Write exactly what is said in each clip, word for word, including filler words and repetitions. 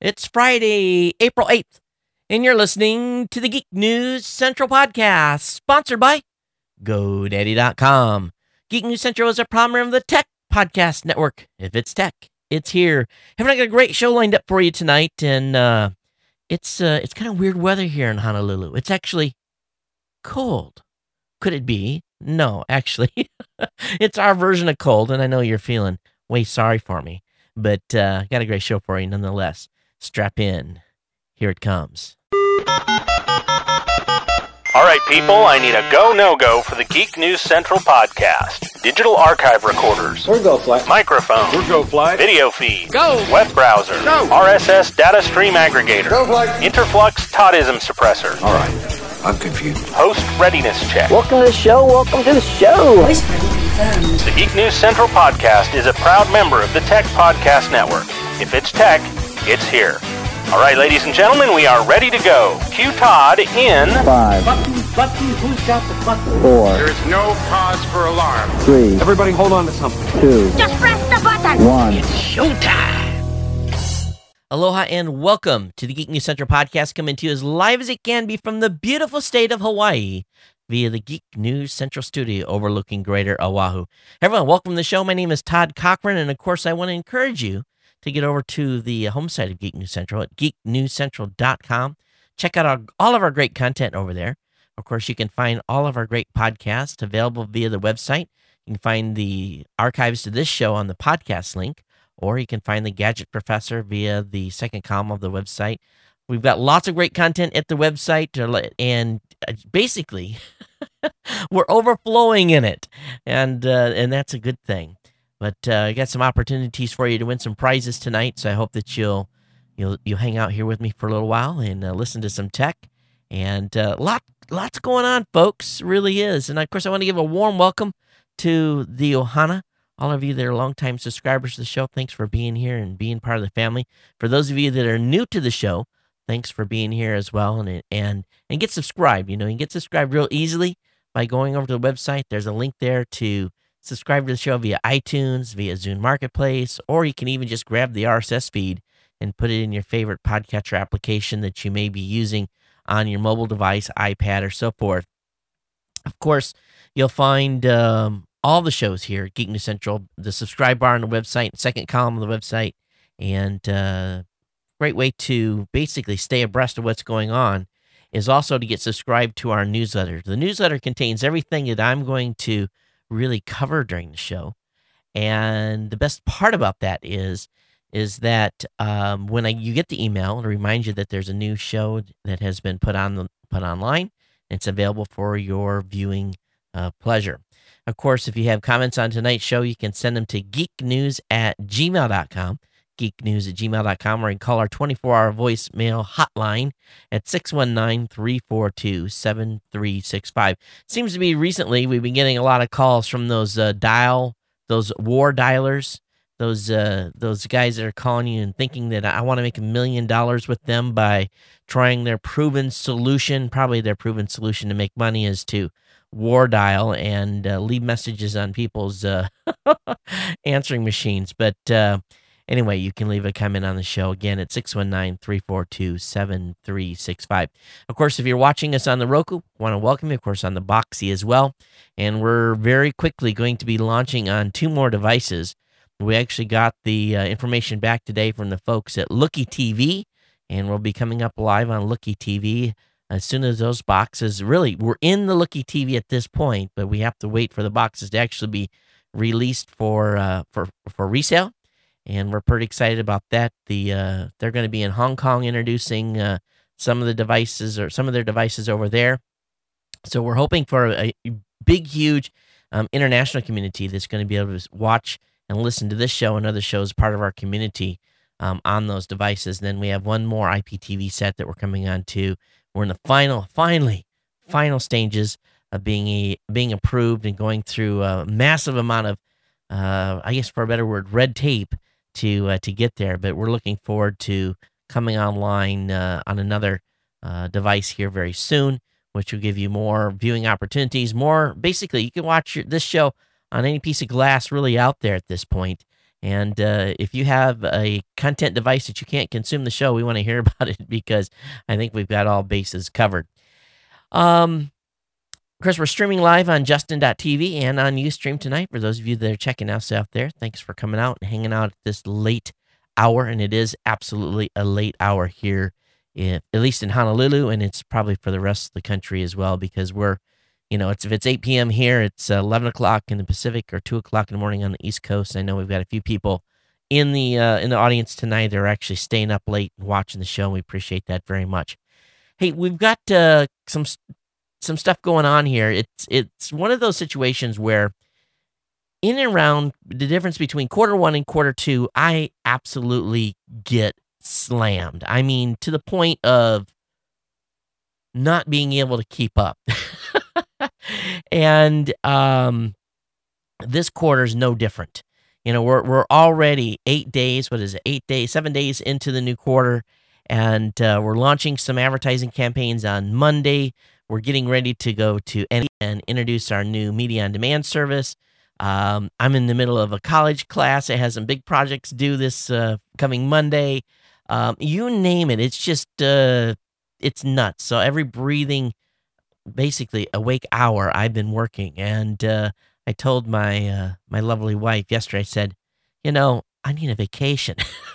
It's Friday, April eighth, and you're listening to the Geek News Central podcast, sponsored by GoDaddy dot com. Geek News Central is a proud member of the Tech Podcast Network. If it's tech, it's here. Having got a great show lined up for you tonight, and uh, it's uh, it's kind of weird weather here in Honolulu. It's actually cold. Could it be? No, actually. It's our version of cold, and I know you're feeling way sorry for me, but uh, got a great show for you nonetheless. Strap in. Here it comes. All right, people, I need a go, no-go for the Geek News Central podcast. Digital archive recorders. We're go fly. Microphone. We're go fly. Video feed. Go. Web browser. Go. R S S data stream aggregator. Go fly. Interflux Toddism suppressor. All right, I'm confused. Host readiness check. Welcome to the show. Welcome to the show. Voice print confirmed. The Geek News Central podcast is a proud member of the Tech Podcast Network. If it's tech, it's here. All right, ladies and gentlemen, we are ready to go. Cue Todd in Five, Button, button, who's got the button? four, There is no cause for alarm. three, Everybody hold on to something. two, Just press the button. one. Aloha and welcome to the Geek News Central podcast, coming to you as live as it can be from the beautiful state of Hawaii via the Geek News Central studio overlooking Greater Oahu. Everyone, welcome to the show. My name is Todd Cochran, and of course, I want to encourage you to get over to the home site of Geek News Central at geek news central dot com. Check out our, all of our great content over there. Of course, you can find all of our great podcasts available via the website. You can find the archives to this show on the podcast link, or you can find the Gadget Professor via the second column of the website. We've got lots of great content at the website, and basically, we're overflowing in it, and uh, and that's a good thing. But uh, I got some opportunities for you to win some prizes tonight, so I hope that you'll you'll you'll hang out here with me for a little while and uh, listen to some tech. And uh, lot lots going on, folks. Really is. And of course, I want to give a warm welcome to the Ohana. All of you that are longtime subscribers to the show, thanks for being here and being part of the family. For those of you that are new to the show, thanks for being here as well. And and and get subscribed. You know, you can get subscribed real easily by going over to the website. There's a link there to subscribe to the show via iTunes, via Zune Marketplace, or you can even just grab the R S S feed and put it in your favorite podcatcher application that you may be using on your mobile device, iPad, or so forth. Of course, you'll find um, all the shows here at Geek News Central, the subscribe bar on the website, second column of the website, and uh, great way to basically stay abreast of what's going on is also to get subscribed to our newsletter. The newsletter contains everything that I'm going to really cover during the show, and the best part about that is is that um, when I, you get the email, it'll remind you that there's a new show that has been put on the, put online. It's available for your viewing uh, pleasure. Of course, if you have comments on tonight's show, you can send them to geeknews at gmail dot com, geeknews at gmail dot com, or you can call our twenty-four hour voicemail hotline at six one nine, three four two, seven three six five. Seems to be recently we've been getting a lot of calls from those uh, dial, those war dialers, those uh, those guys that are calling you and thinking that I want to make a million dollars with them by trying their proven solution. Probably their proven solution to make money is to war dial and uh, leave messages on people's uh, answering machines. But uh, anyway, you can leave a comment on the show again at six one nine, three four two, seven three six five. Of course, if you're watching us on the Roku, I want to welcome you, of course, on the Boxee as well. And we're very quickly going to be launching on two more devices. We actually got the uh, information back today from the folks at Looky T V, and we'll be coming up live on Looky T V as soon as those boxes, really, we're in the Looky T V at this point, but we have to wait for the boxes to actually be released for uh, for for resale. And we're pretty excited about that. The uh, they're going to be in Hong Kong introducing uh, some of the devices or some of their devices over there. So we're hoping for a big, huge um, international community that's going to be able to watch and listen to this show and other shows, part of our community um, on those devices. And then we have one more I P T V set that we're coming on to. We're in the final, finally, final stages of being a, being approved and going through a massive amount of, uh, I guess for a better word, red tape to uh, to get there. But we're looking forward to coming online uh, on another uh, device here very soon, which will give you more viewing opportunities. More, basically, you can watch your, this show on any piece of glass really out there at this point. And uh, if you have a content device that you can't consume the show, we want to hear about it because I think we've got all bases covered. Um, of course, we're streaming live on Justin dot T V and on Ustream tonight. For those of you that are checking us out there, thanks for coming out and hanging out at this late hour. And it is absolutely a late hour here, in, at least in Honolulu, and it's probably for the rest of the country as well, because we're, you know, it's if it's eight p.m. here, it's eleven o'clock in the Pacific or two o'clock in the morning on the East Coast. I know we've got a few people in the uh, in the audience tonight that are actually staying up late and watching the show, and we appreciate that very much. Hey, we've got uh, some some stuff going on here. It's it's one of those situations where in and around the difference between quarter one and quarter two, I absolutely get slammed. I mean, to the point of not being able to keep up. And um, this quarter is no different. You know, we're we're already eight days. What is it? Eight days, seven days into the new quarter, and uh, we're launching some advertising campaigns on Monday. We're getting ready to go to N and introduce our new media on demand service. Um, I'm in the middle of a college class. It has some big projects due this uh, coming Monday. Um, you name it. It's just uh, it's nuts. So every breathing, basically awake hour, I've been working, and uh, I told my uh, my lovely wife yesterday. I said, you know, I need a vacation.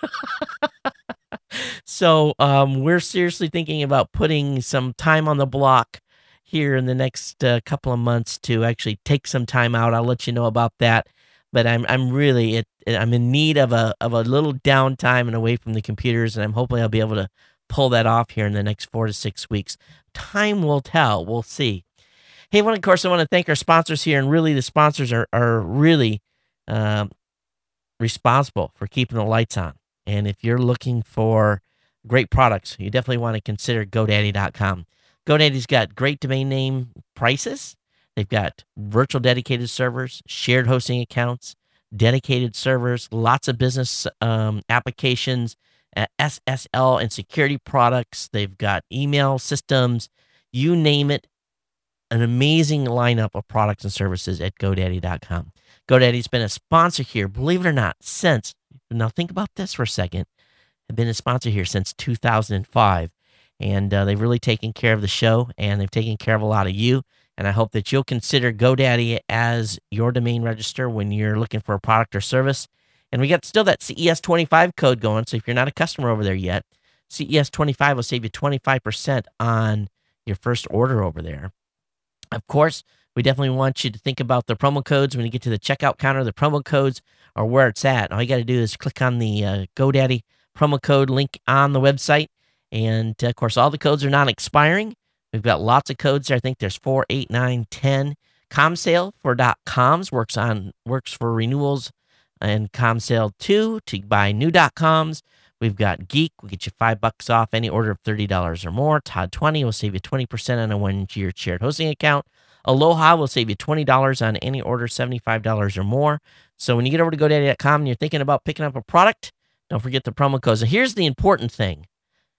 So um, we're seriously thinking about putting some time on the block here in the next uh, couple of months to actually take some time out. I'll let you know about that. But I'm I'm really it, I'm in need of a of a little downtime and away from the computers, and I'm hoping I'll be able to pull that off here in the next four to six weeks. Time will tell. We'll see. Hey, well, of course, I want to thank our sponsors here, and really the sponsors are are really um, responsible for keeping the lights on. And if you're looking for great products, you definitely want to consider GoDaddy dot com. GoDaddy's got great domain name prices. They've got virtual dedicated servers, shared hosting accounts, dedicated servers, lots of business um, applications, uh, S S L and security products. They've got email systems, you name it. An amazing lineup of products and services at GoDaddy dot com. GoDaddy's been a sponsor here, believe it or not, since, now think about this for a second, have been a sponsor here since two thousand five. And uh, they've really taken care of the show, and they've taken care of a lot of you. And I hope that you'll consider GoDaddy as your domain register when you're looking for a product or service. And we got still that C E S twenty-five code going, so if you're not a customer over there yet, C E S twenty-five will save you twenty-five percent on your first order over there. Of course, we definitely want you to think about the promo codes when you get to the checkout counter. The promo codes are where it's at. All you got to do is click on the uh, GoDaddy promo code link on the website. And, uh, of course, all the codes are not expiring. We've got lots of codes there. I think there's four, eight, nine, ten. ComSale for .coms works on works for renewals, and ComSale two to buy new .coms. We've got Geek. We'll get you five bucks off any order of thirty dollars or more. Todd twenty will save you twenty percent on a one-year shared hosting account. Aloha will save you twenty dollars on any order seventy-five dollars or more. So when you get over to GoDaddy dot com and you're thinking about picking up a product, don't forget the promo codes. And here's the important thing.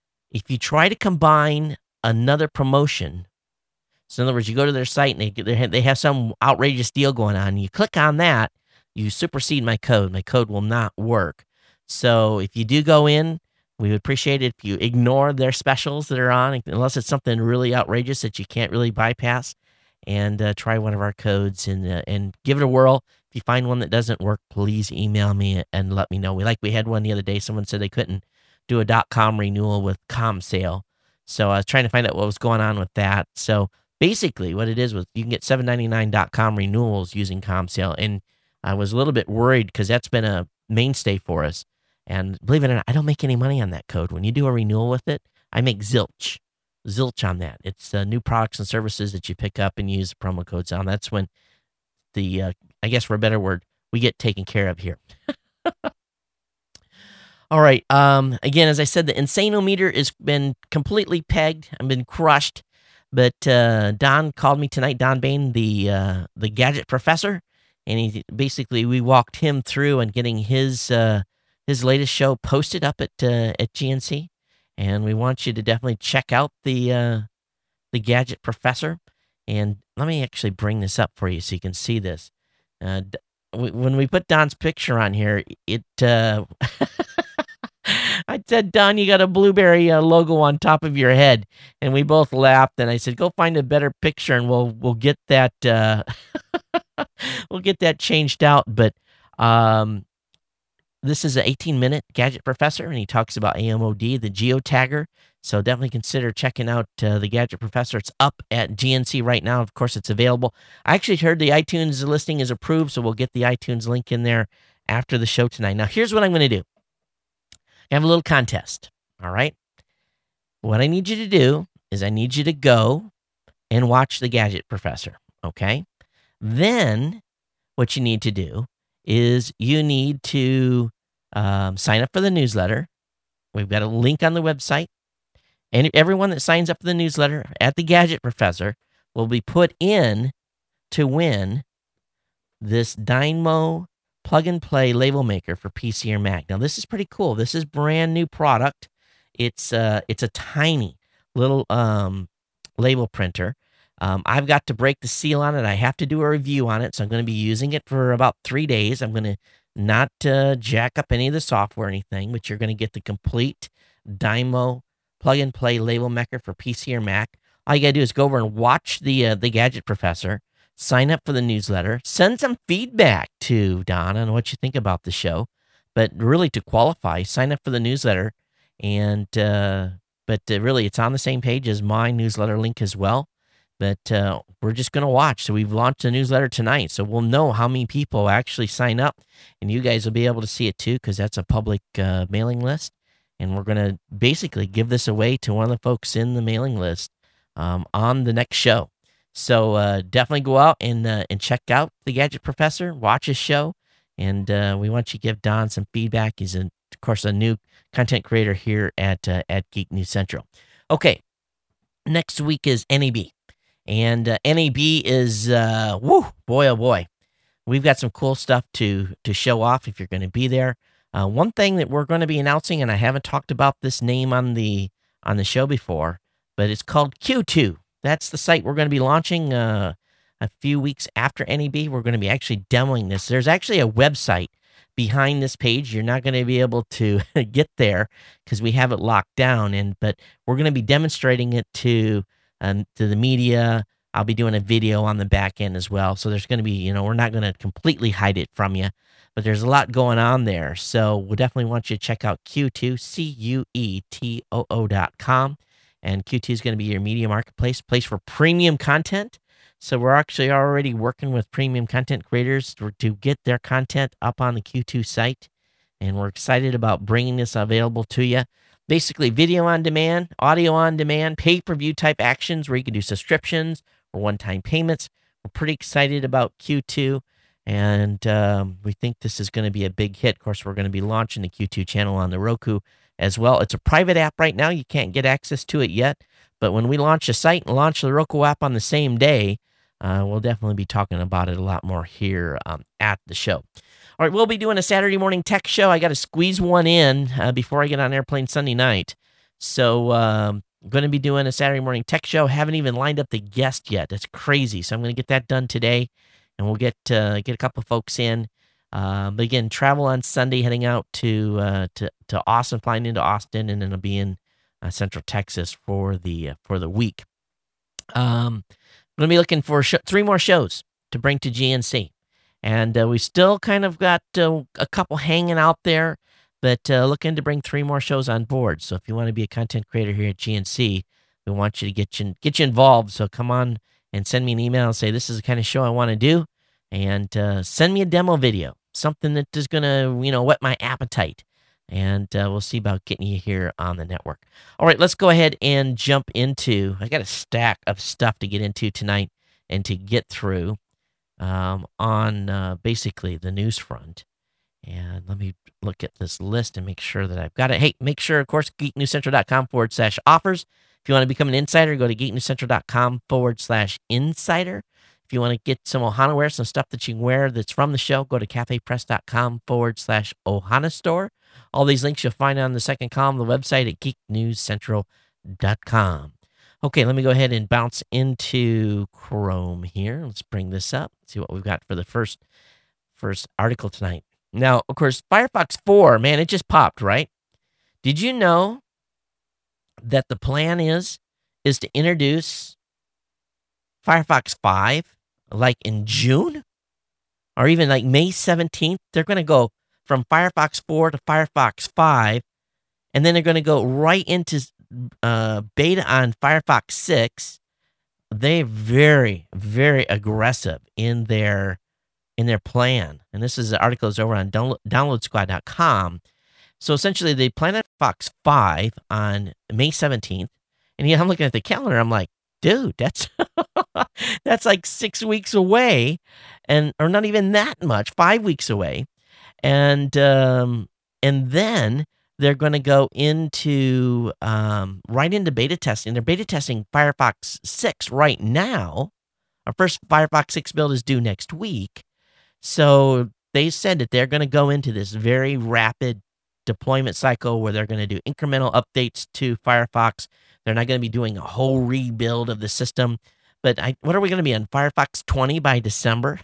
If you try to combine another promotion, so in other words, you go to their site and they they have some outrageous deal going on, and you click on that, you supersede my code. My code will not work. So if you do go in, we would appreciate it if you ignore their specials that are on, unless it's something really outrageous that you can't really bypass, and uh, try one of our codes and uh, and give it a whirl. If you find one that doesn't work, please email me and let me know. We like we had one the other day. Someone said they couldn't do a .com renewal with ComSale. So I was trying to find out what was going on with that. So basically what it is was you can get seven ninety-nine .com renewals using ComSale. And I was a little bit worried because that's been a mainstay for us. And believe it or not, I don't make any money on that code. When you do a renewal with it, I make zilch. Zilch on that. It's uh, new products and services that you pick up and use promo codes on. That's when the, uh, I guess for a better word, we get taken care of here. All right. Um, again, as I said, the Insanometer has been completely pegged. I've been crushed. But uh, Don called me tonight, Don Bain, the uh, the gadget professor, and he basically we walked him through and getting his uh, his latest show posted up at uh, at G N C. And we want you to definitely check out the uh, the gadget professor. And let me actually bring this up for you so you can see this. Uh, w- when we put Don's picture on here, it. Uh, I said, Don, you got a Blueberry uh, logo on top of your head, and we both laughed. And I said, go find a better picture, and we'll we'll get that uh, we'll get that changed out. But um, this is an eighteen minute Gadget Professor, and he talks about A M O D, the geotagger. So definitely consider checking out uh, the Gadget Professor. It's up at G N C right now. Of course, it's available. I actually heard the iTunes listing is approved, so we'll get the iTunes link in there after the show tonight. Now, here's what I'm going to do. I have a little contest, all right? What I need you to do is I need you to go and watch the Gadget Professor, okay? Then what you need to do is you need to um, sign up for the newsletter. We've got a link on the website. And everyone that signs up for the newsletter at the Gadget Professor will be put in to win this Dynamo plug-and-play label maker for P C or Mac. Now, this is pretty cool. This is brand new product. It's uh, it's a tiny little um, label printer. Um, I've got to break the seal on it. I have to do a review on it, so I'm going to be using it for about three days. I'm going to not uh, jack up any of the software or anything, but you're going to get the complete Dynamo plug-and-play label maker for P C or Mac. All you got to do is go over and watch the uh, the Gadget Professor, sign up for the newsletter, send some feedback to Don on what you think about the show. But really, to qualify, sign up for the newsletter. And uh, but uh, really, it's on the same page as my newsletter link as well. But uh, we're just going to watch. So we've launched a newsletter tonight, so we'll know how many people actually sign up, and you guys will be able to see it too, because that's a public uh, mailing list. And we're going to basically give this away to one of the folks in the mailing list um, on the next show. So uh, definitely go out and uh, and check out the Gadget Professor, watch his show, and uh, we want you to give Don some feedback. He's, a, of course, a new content creator here at uh, at Geek News Central. Okay, next week is N A B, and uh, N A B is, uh, whoo, boy, oh boy. We've got some cool stuff to to show off if you're going to be there. Uh, one thing that we're going to be announcing, and I haven't talked about this name on the on the show before, but it's called Q two. That's the site we're going to be launching uh, a few weeks after N A B. We're going to be actually demoing this. There's actually a website behind this page. You're not going to be able to get there because we have it locked down. And but we're going to be demonstrating it to um, to the media. I'll be doing a video on the back end as well. So there's going to be, you know, we're not going to completely hide it from you, but there's a lot going on there. So we'll definitely want you to check out Q two, C U E T O O dot com. And Q two is going to be your media marketplace, place for premium content. So we're actually already working with premium content creators to, to get their content up on the Q two site. And we're excited about bringing this available to you. Basically, video on demand, audio on demand, pay-per-view type actions where you can do subscriptions or one-time payments. We're pretty excited about Q two, and um, we think this is going to be a big hit. Of course, we're going to be launching the Q two channel on the Roku as well. It's a private app right now. You can't get access to it yet, but when we launch the site and launch the Roku app on the same day, uh, we'll definitely be talking about it a lot more here um, at the show. All right, we'll be doing a Saturday morning tech show. I got to squeeze one in uh, before I get on airplane Sunday night. So um, I'm going to be doing a Saturday morning tech show. Haven't even lined up the guest yet. That's crazy. So I'm going to get that done today, and we'll get uh, get a couple of folks in. Uh, but again, travel on Sunday, heading out to uh, to to Austin, flying into Austin, and then I'll be in uh, Central Texas for the uh, for the week. Um, I'm going to be looking for sh- three more shows to bring to G N C. And uh, we still kind of got uh, a couple hanging out there, but uh, looking to bring three more shows on board. So if you want to be a content creator here at G N C, we want you to get you, get you involved. So come on and send me an email and say, this is the kind of show I want to do. And uh, send me a demo video, something that is going to, you know, whet my appetite. And uh, we'll see about getting you here on the network. All right, let's go ahead and jump into, I got a stack of stuff to get into tonight and to get through. Um, on uh, basically the news front. And let me look at this list and make sure that I've got it. Hey, make sure, of course, geeknewscentral.com forward slash offers. If you want to become an insider, go to geeknewscentral.com forward slash insider. If you want to get some Ohana wear, some stuff that you can wear that's from the show, go to cafepress.com forward slash Ohana store. All these links you'll find on the second column of the website at geeknewscentral dot com. Okay, let me go ahead and bounce into Chrome here. Let's bring this up, see what we've got for the first first article tonight. Now, of course, Firefox four, man, it just popped, right? Did you know that the plan is is to introduce Firefox five like in June or even like May seventeenth? They're going to go from Firefox four to Firefox five, and then they're going to go right into uh, beta on Firefox six. They're very, very aggressive in their in their plan. And this is the article is over on download, download squad dot com. So essentially, they plan on Firefox five on May seventeenth. And yeah, I'm looking at the calendar. I'm like, dude, that's that's like six weeks away, and or not even that much, five weeks away. And um, and then they're going to go into um, right into beta testing. They're beta testing Firefox six right now. Our first Firefox six build is due next week. So they said that they're going to go into this very rapid deployment cycle where they're going to do incremental updates to Firefox. They're not going to be doing a whole rebuild of the system. But I, what are we going to be on Firefox twenty by December?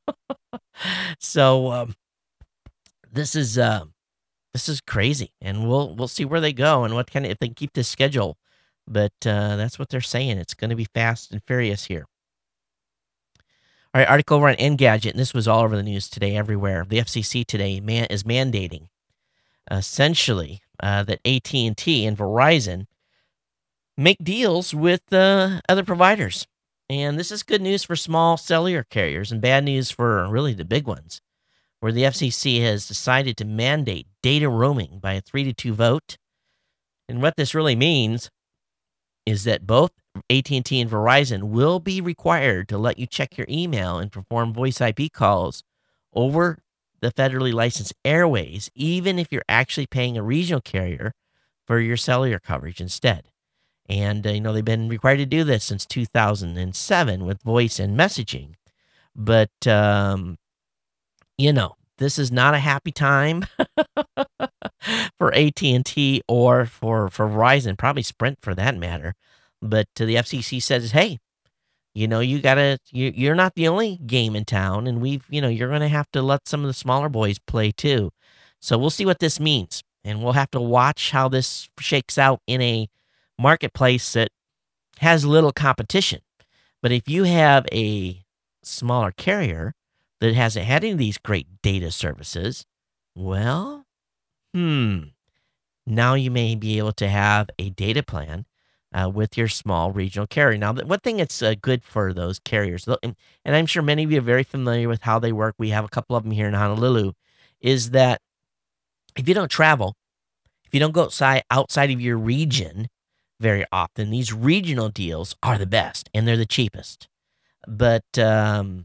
so um, this is uh, this is crazy, and we'll we'll see where they go and what kind of if they can keep this schedule. But uh, that's what they're saying. It's going to be fast and furious here. All right, article over on Engadget, and this was all over the news today, everywhere. The F C C today man, is mandating, essentially, uh, that A T and T and Verizon make deals with uh, other providers. And this is good news for small cellular carriers and bad news for really the big ones, where the F C C has decided to mandate data roaming by a three to two vote. And what this really means is that both A T and T and Verizon will be required to let you check your email and perform voice I P calls over the federally licensed airways, even if you're actually paying a regional carrier for your cellular coverage instead. And, uh, you know, they've been required to do this since two thousand seven with voice and messaging. But, um, you know, this is not a happy time for A T and T or for, for Verizon, probably Sprint for that matter. But uh, the F C C says, hey, you know, you gotta, you, you're not the only game in town, and we've, you know, you're going to have to let some of the smaller boys play too. So we'll see what this means, and we'll have to watch how this shakes out in a marketplace that has little competition. But if you have a smaller carrier that hasn't had any of these great data services, well, hmm, now you may be able to have a data plan Uh, with your small regional carrier. Now, one thing that's uh, good for those carriers, and, and I'm sure many of you are very familiar with how they work, we have a couple of them here in Honolulu, is that if you don't travel, if you don't go outside, outside of your region very often, these regional deals are the best, and they're the cheapest. But um,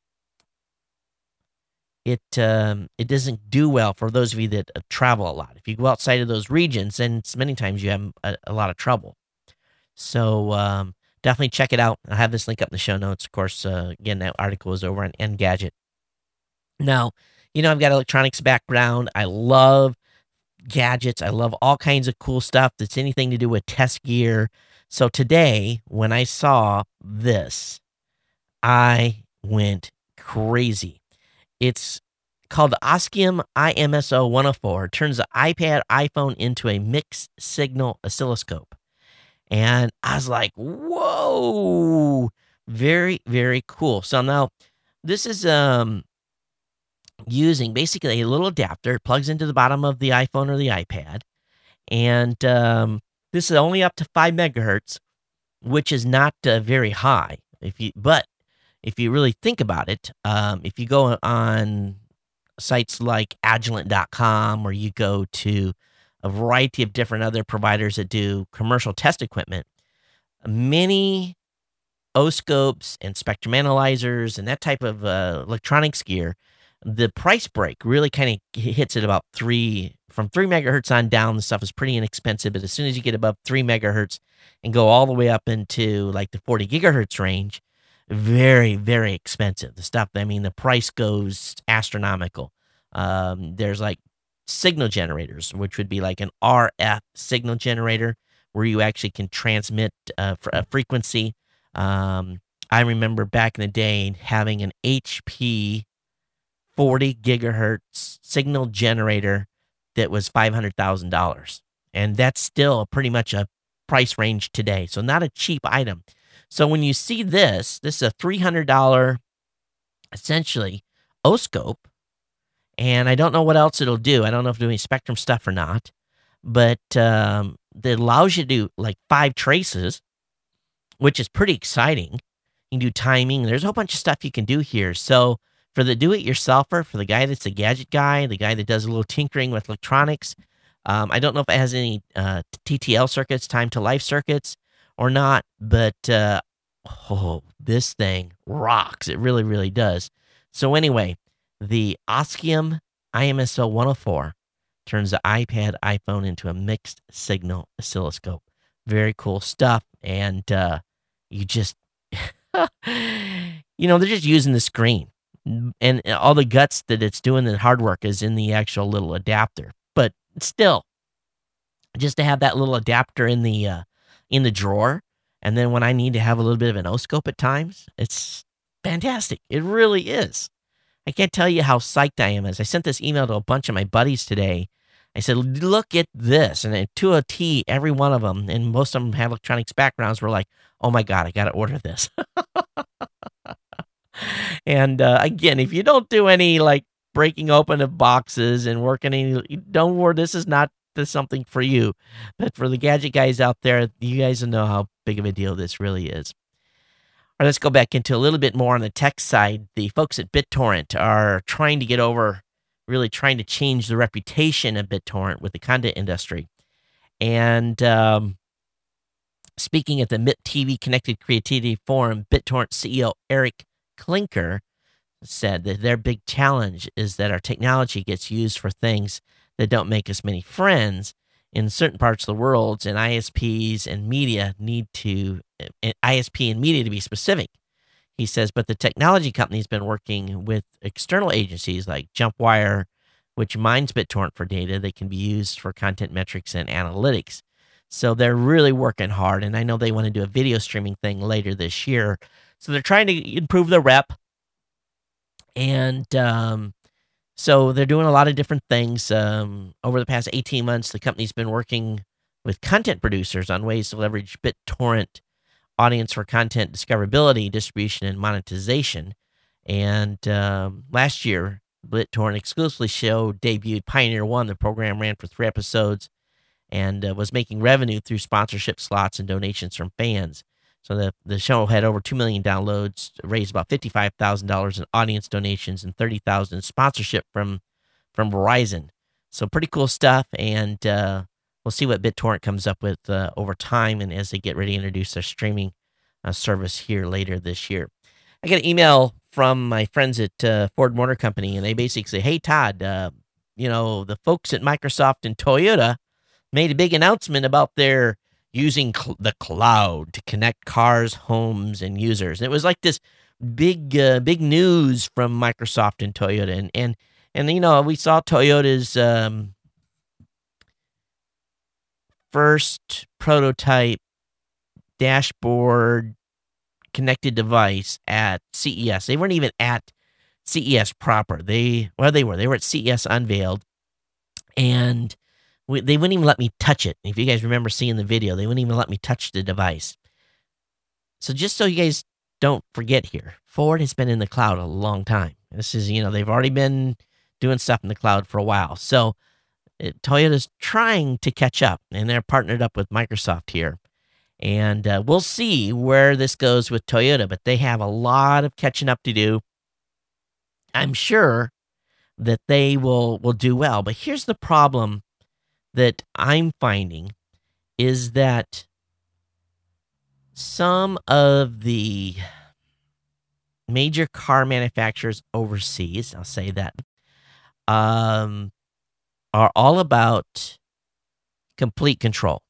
it um, it doesn't do well for those of you that uh, travel a lot. If you go outside of those regions, then many times you have a, a lot of trouble. So um, definitely check it out. I'll have this link up in the show notes. Of course, uh, again, that article is over on Engadget. Now, you know, I've got electronics background. I love gadgets. I love all kinds of cool stuff that's anything to do with test gear. So today, when I saw this, I went crazy. It's called the Oscium I M S O one oh four. It turns the iPad, iPhone into a mixed signal oscilloscope. And I was like, whoa, very, very cool. So now this is um, using basically a little adapter. It plugs into the bottom of the iPhone or the iPad. And um, this is only up to five megahertz, which is not uh, very high. If you, But if you really think about it, um, if you go on sites like Agilent dot com or you go to a variety of different other providers that do commercial test equipment, many oscopes and spectrum analyzers and that type of uh, electronics gear, the price break really kind of hits at about three, from three megahertz on down. The stuff is pretty inexpensive, but as soon as you get above three megahertz and go all the way up into like the forty gigahertz range, very, very expensive. The stuff, I mean, the price goes astronomical. Um, there's like signal generators, which would be like an R F signal generator where you actually can transmit uh, a frequency. Um, I remember back in the day having an H P forty gigahertz signal generator that was five hundred thousand dollars. And that's still pretty much a price range today. So not a cheap item. So when you see this, this is a three hundred dollars essentially O-scope. And I don't know what else it'll do. I don't know if it'll do any spectrum stuff or not. But um, it allows you to do like five traces, which is pretty exciting. You can do timing. There's a whole bunch of stuff you can do here. So for the do-it-yourselfer, for the guy that's a gadget guy, the guy that does a little tinkering with electronics, um, I don't know if it has any uh, T T L circuits, time-to-life circuits, or not, but uh, oh, this thing rocks. It really, really does. So anyway, the Oscium I M S O one oh four turns the iPad, iPhone into a mixed-signal oscilloscope. Very cool stuff, and uh, you just, you know, they're just using the screen. And all the guts that it's doing, the hard work is in the actual little adapter. But still, just to have that little adapter in the uh, in the drawer, and then when I need to have a little bit of an O-scope at times, it's fantastic. It really is. I can't tell you how psyched I am. As I sent this email to a bunch of my buddies today, I said, look at this. And to a T, every one of them, and most of them have electronics backgrounds, were like, oh my God, I got to order this. And uh, again, if you don't do any like breaking open of boxes and working any, don't worry, this is not this something for you. But for the gadget guys out there, you guys know how big of a deal this really is. All right, let's go back into a little bit more on the tech side. The folks at BitTorrent are trying to get over, really trying to change the reputation of BitTorrent with the content industry. And um, speaking at the M I T T V Connected Creativity Forum, BitTorrent C E O Eric Klinker said that their big challenge is that our technology gets used for things that don't make us many friends in certain parts of the world, and I S Ps and media need to, I S P and media to be specific. He says, but the technology company's been working with external agencies like JumpWire, which mines BitTorrent for data that can be used for content metrics and analytics. So they're really working hard, and I know they want to do a video streaming thing later this year. So they're trying to improve their rep, and um, so they're doing a lot of different things. Um, over the past eighteen months, the company's been working with content producers on ways to leverage BitTorrent audience for content discoverability, distribution, and monetization. And um, last year, BitTorrent exclusively show debuted Pioneer One. The program ran for three episodes and uh, was making revenue through sponsorship slots and donations from fans. So the, the show had over two million downloads, raised about fifty-five thousand dollars in audience donations and thirty thousand dollars in sponsorship from, from Verizon. So pretty cool stuff, and uh, we'll see what BitTorrent comes up with uh, over time and as they get ready to introduce their streaming uh, service here later this year. I got an email from my friends at uh, Ford Motor Company, and they basically say, hey, Todd, uh, you know, the folks at Microsoft and Toyota made a big announcement about their using cl- the cloud to connect cars, homes, and users. And it was like this big, uh, big news from Microsoft and Toyota. And, and, and you know, we saw Toyota's um, first prototype dashboard connected device at C E S. They weren't even at C E S proper. They, well, they were. They were at C E S Unveiled. And we, they wouldn't even let me touch it. If you guys remember seeing the video, they wouldn't even let me touch the device. So just so you guys don't forget here, Ford has been in the cloud a long time. This is, you know, they've already been doing stuff in the cloud for a while. So it, Toyota's trying to catch up, and they're partnered up with Microsoft here. And uh, we'll see where this goes with Toyota, but they have a lot of catching up to do. I'm sure that they will, will do well. But here's the problem that I'm finding is that some of the major car manufacturers overseas, I'll say that, um, are all about complete control.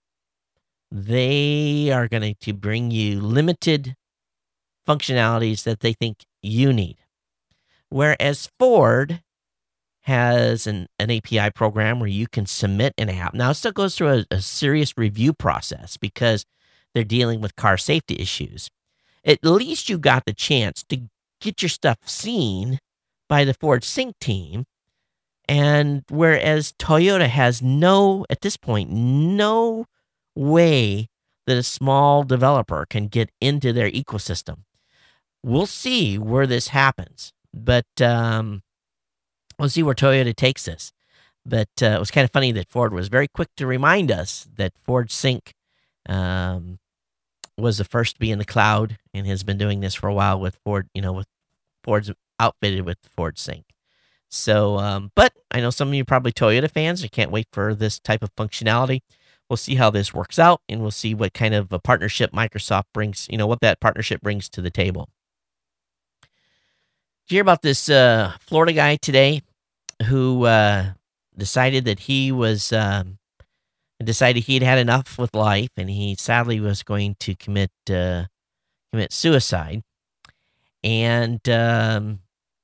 They are going to bring you limited functionalities that they think you need. Whereas Ford has an, an A P I program where you can submit an app. Now, it still goes through a, a serious review process because they're dealing with car safety issues. At least you got the chance to get your stuff seen by the Ford Sync team. And whereas Toyota has no, at this point, no way that a small developer can get into their ecosystem. We'll see where this happens, but um, we'll see where Toyota takes this. But uh, it was kind of funny that Ford was very quick to remind us that Ford Sync um, was the first to be in the cloud and has been doing this for a while with Ford, you know, with Ford's outfitted with Ford Sync. So, um, but I know some of you are probably Toyota fans. I can't wait for this type of functionality. We'll see how this works out, and we'll see what kind of a partnership Microsoft brings, you know, what that partnership brings to the table. Did you hear about this uh, Florida guy today who uh, decided that he was, um, decided he'd had enough with life, and he sadly was going to commit, uh, commit suicide. And, um,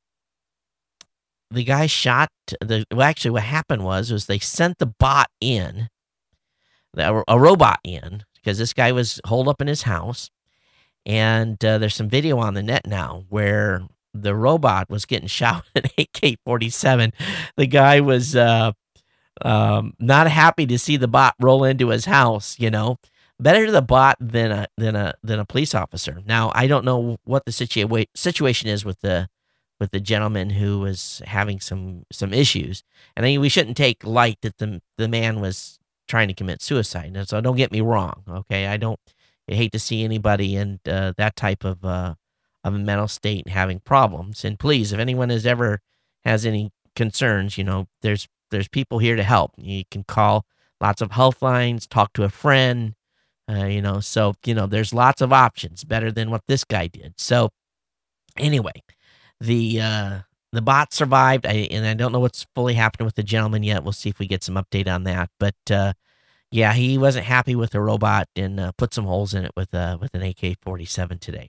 the guy shot the, well, actually what happened was, was they sent the bot in, a, a robot in, because this guy was holed up in his house. And uh, there's some video on the net now where the robot was getting shot with an A K forty-seven. The guy was uh, um, not happy to see the bot roll into his house, you know. Better the bot than a than a than a police officer. Now, I don't know what the situa- situation is with the with the gentleman who was having some some issues. And I mean, we shouldn't take light that the the man was trying to commit suicide. And so don't get me wrong, okay? I don't I hate to see anybody in uh, that type of uh, of a mental state and having problems. And please, if anyone has ever has any concerns, you know, there's there's people here to help. You can call lots of health lines, talk to a friend, uh, you know, so, you know, there's lots of options better than what this guy did. So anyway, The uh, the bot survived, I, and I don't know what's fully happened with the gentleman yet. We'll see if we get some update on that. But uh, yeah, he wasn't happy with the robot and uh, put some holes in it with uh, with an A K forty-seven today.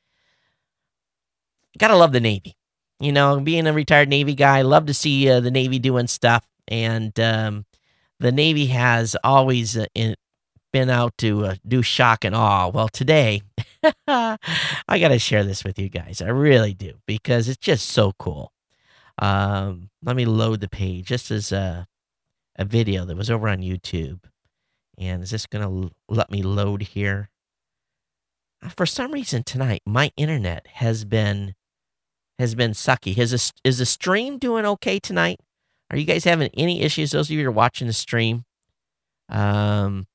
Gotta love the Navy. You know, being a retired Navy guy, love to see uh, the Navy doing stuff. And um, the Navy has always uh, in, been out to uh, do shock and awe. Well, today, I got to share this with you guys. I really do, because it's just so cool. Um, let me load the page. This is a, a video that was over on YouTube. And is this going to let me load here? For some reason tonight, my internet has been has been sucky. Is, a, is the stream doing okay tonight? Are you guys having any issues? Those of you who are watching the stream. Um...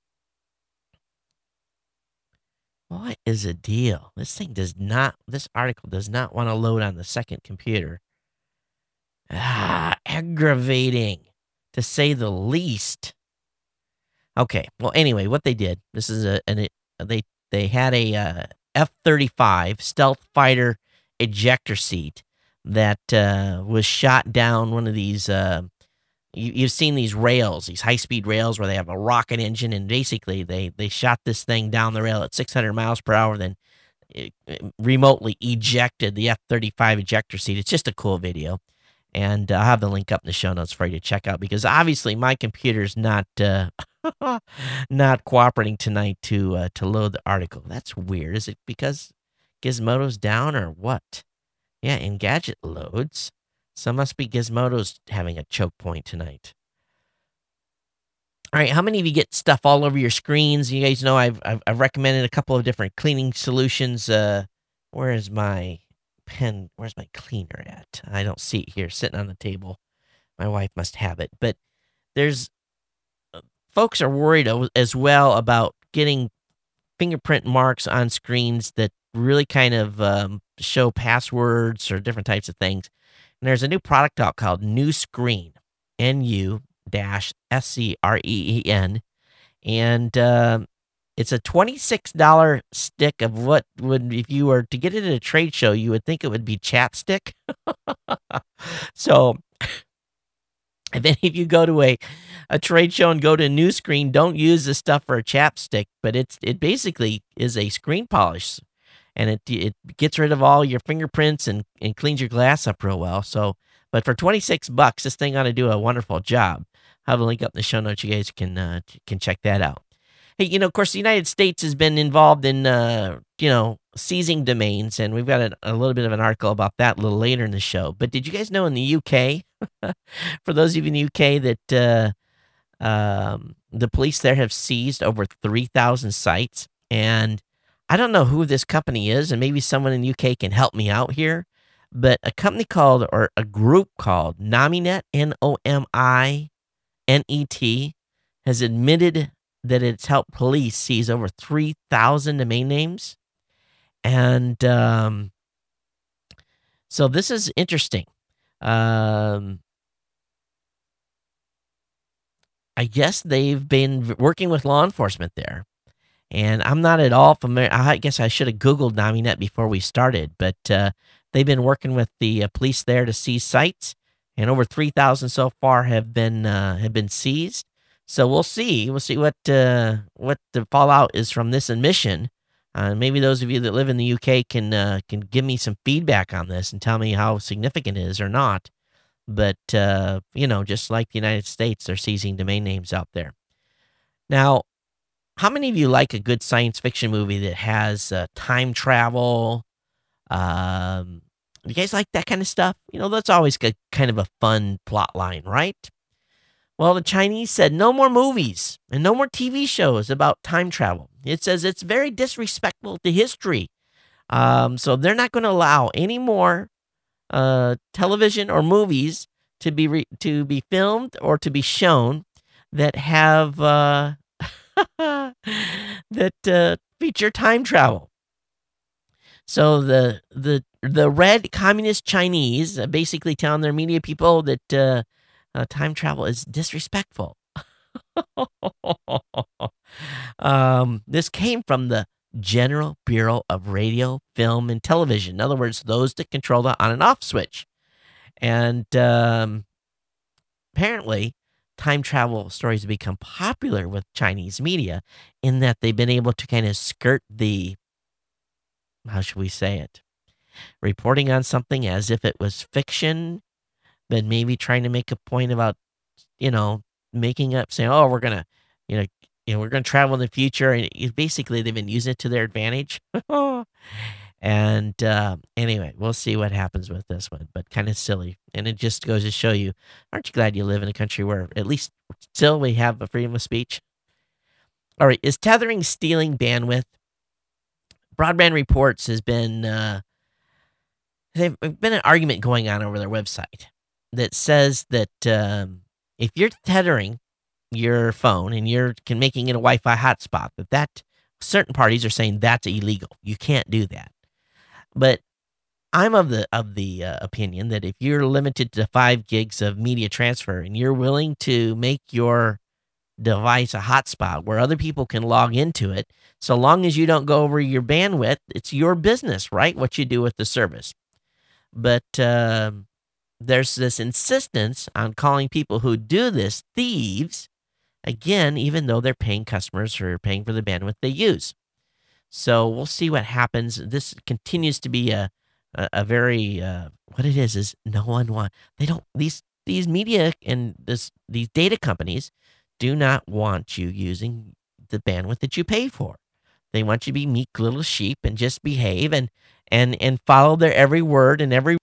What is the deal? This thing does not, this article does not want to load on the second computer. Ah, aggravating, to say the least. Okay, well, anyway, what they did, this is a, an, they, they had a uh, F thirty-five stealth fighter ejector seat that uh, was shot down one of these, uh, you, you've seen these rails, these high-speed rails where they have a rocket engine, and basically they, they shot this thing down the rail at six hundred miles per hour, then it, it remotely ejected the F thirty-five ejector seat. It's just a cool video, and uh, I'll have the link up in the show notes for you to check out, because obviously my computer's not uh, not cooperating tonight to uh, to load the article. That's weird. Is it because Gizmodo's down or what? Yeah, Engadget loads. So must be Gizmodo's having a choke point tonight. All right, how many of you get stuff all over your screens? You guys know I've I've, I've recommended a couple of different cleaning solutions. Uh, where is my pen? Where's my cleaner at? I don't see it here, sitting on the table. My wife must have it. But there's uh, folks are worried as well about getting fingerprint marks on screens that really kind of um, show passwords or different types of things. And there's a new product out called New Screen, N U S C R E E N, and uh, it's a twenty-six dollars stick of what would, if you were to get it at a trade show, you would think it would be chapstick. So if any of you go to a, a trade show and go to a New Screen, don't use this stuff for a chapstick, but it's it basically is a screen polish. And it it gets rid of all your fingerprints and, and cleans your glass up real well. So, but for twenty-six bucks, this thing ought to do a wonderful job. I'll have a link up in the show notes. You guys can uh, can check that out. Hey, you know, of course, the United States has been involved in, uh, you know, seizing domains, and we've got a, a little bit of an article about that a little later in the show. But did you guys know in the U K, for those of you in the U K, that uh, um, the police there have seized over three thousand sites? And I don't know who this company is, and maybe someone in the U K can help me out here. But a company called, or a group called Nominet, N O M I N E T, has admitted that it's helped police seize over three thousand domain names. And um, so this is interesting. Um, I guess they've been working with law enforcement there. And I'm not at all familiar. I guess I should have Googled Nominet before we started. But uh, they've been working with the uh, police there to seize sites. And over three thousand so far have been uh, have been seized. So we'll see. We'll see what uh, what the fallout is from this admission. Uh, maybe those of you that live in the U K can uh, can give me some feedback on this and tell me how significant it is or not. But, uh, you know, just like the United States, they're seizing domain names out there. Now, how many of you like a good science fiction movie that has uh, time travel? Um, you guys like that kind of stuff? You know, that's always a, kind of a fun plot line, right? Well, the Chinese said no more movies and no more T V shows about time travel. It says it's very disrespectful to history. Um, so they're not going to allow any more uh, television or movies to be re- to be filmed or to be shown that have uh, that uh, feature time travel. So the the the red communist Chinese uh, basically telling their media people that uh, uh, time travel is disrespectful. um, this came from the General Bureau of Radio, Film, and Television. In other words, those that control the on and off switch. And um, apparently, time travel stories have become popular with Chinese media in that they've been able to kind of skirt the, how should we say it, reporting on something as if it was fiction, but maybe trying to make a point about, you know, making up, saying, oh, we're going to, you know, you know, we're going to travel in the future. And it, basically, they've been using it to their advantage. and uh, anyway, we'll see what happens with this one, but kind of silly. And it just goes to show you, aren't you glad you live in a country where at least still we have a freedom of speech? All right, is tethering stealing bandwidth? Broadband Reports has been, uh, there's been an argument going on over their website that says that um, if you're tethering your phone and you're can making it a Wi-Fi hotspot, that that certain parties are saying that's illegal. You can't do that. But I'm of the of the uh, opinion that if you're limited to five gigs of media transfer and you're willing to make your device a hotspot where other people can log into it, so long as you don't go over your bandwidth, it's your business, right? What you do with the service. But uh, there's this insistence on calling people who do this thieves, again, even though they're paying customers or paying for the bandwidth they use. So we'll see what happens. This continues to be a a, a very uh, what it is is no one want they don't these these media and this these data companies do not want you using the bandwidth that you pay for. They want you to be meek little sheep and just behave and and and follow their every word and every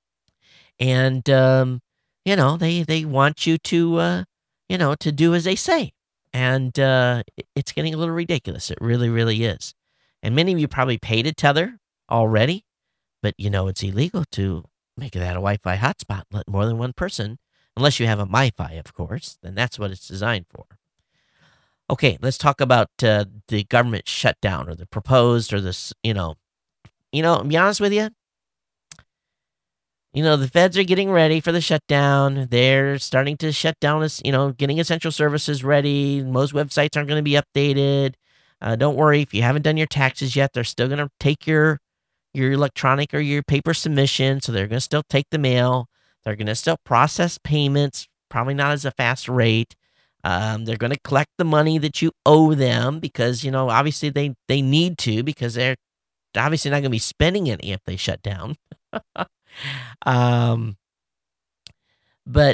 and um, you know they they want you to uh, you know to do as they say, and uh, it's getting a little ridiculous. It really really is. And many of you probably paid a tether already, but you know it's illegal to make that a Wi-Fi hotspot. Let more than one person, unless you have a MiFi, of course, then that's what it's designed for. Okay, let's talk about uh, the government shutdown or the proposed or this, you know, you know, to be honest with you, you know, the feds are getting ready for the shutdown. They're starting to shut down, this, you know, getting essential services ready. Most websites aren't going to be updated. Uh, don't worry, if you haven't done your taxes yet, they're still going to take your your electronic or your paper submission, so they're going to still take the mail. They're going to still process payments, probably not as a fast rate. Um, they're going to collect the money that you owe them because, you know, obviously they, they need to because they're obviously not going to be spending it if they shut down. um, but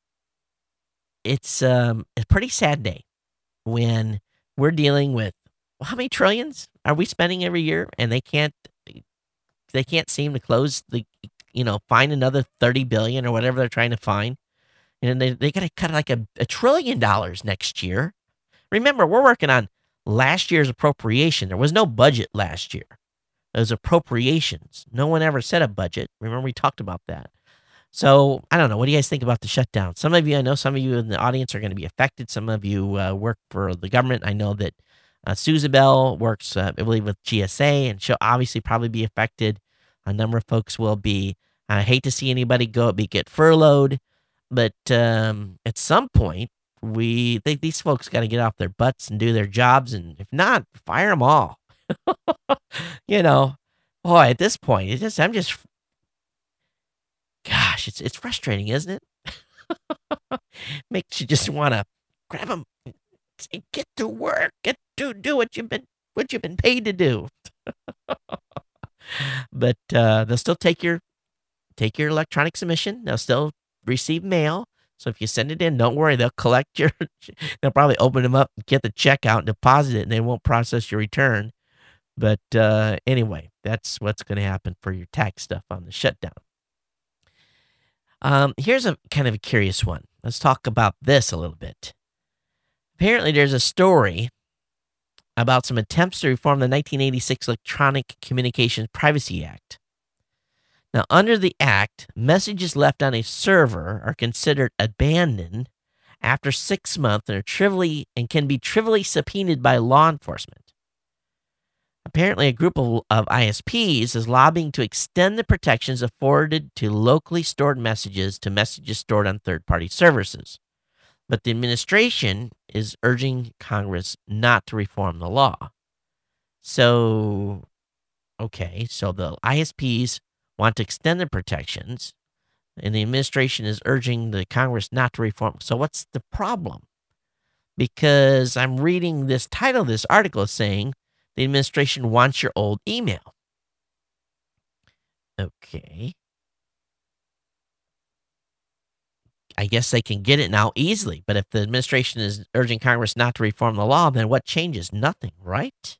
it's um, a pretty sad day when we're dealing with how many trillions are we spending every year? And they can't, they can't seem to close the, you know, find another thirty billion or whatever they're trying to find. And they, they got to cut like a, a trillion dollars next year. Remember, we're working on last year's appropriation. There was no budget last year. It was appropriations. No one ever said a budget. Remember, we talked about that. So, I don't know. What do you guys think about the shutdown? Some of you, I know some of you in the audience are going to be affected. Some of you uh, work for the government. I know that uh, Suzabel works, uh, I believe, with G S A, and she'll obviously probably be affected. A number of folks will be. I hate to see anybody go be get furloughed, but um, at some point, we think these folks got to get off their butts and do their jobs, and if not, fire them all. You know, boy, at this point, it just I'm just, gosh, it's it's frustrating, isn't it? Makes you just want to grab them, say, get to work, get to do what you've been what you've been paid to do. But uh, they'll still take your take your electronic submission. They'll still receive mail. So if you send it in, don't worry. They'll collect your. They'll probably open them up, get the check out, and deposit it, and they won't process your return. But uh, anyway, that's what's going to happen for your tax stuff on the shutdown. Um, here's a kind of a curious one. Let's talk about this a little bit. Apparently, there's a story about some attempts to reform the nineteen eighty-six Electronic Communications Privacy Act. Now, under the act, messages left on a server are considered abandoned after six months and are trivially and can be trivially subpoenaed by law enforcement. Apparently, a group of, of I S Ps is lobbying to extend the protections afforded to locally stored messages to messages stored on third-party services. But the administration is urging Congress not to reform the law. So, okay, so the I S Ps want to extend the protections, and the administration is urging the Congress not to reform. So what's the problem? Because I'm reading this title of this article saying the administration wants your old email. Okay. I guess they can get it now easily, but if the administration is urging Congress not to reform the law, then what changes? Nothing, right?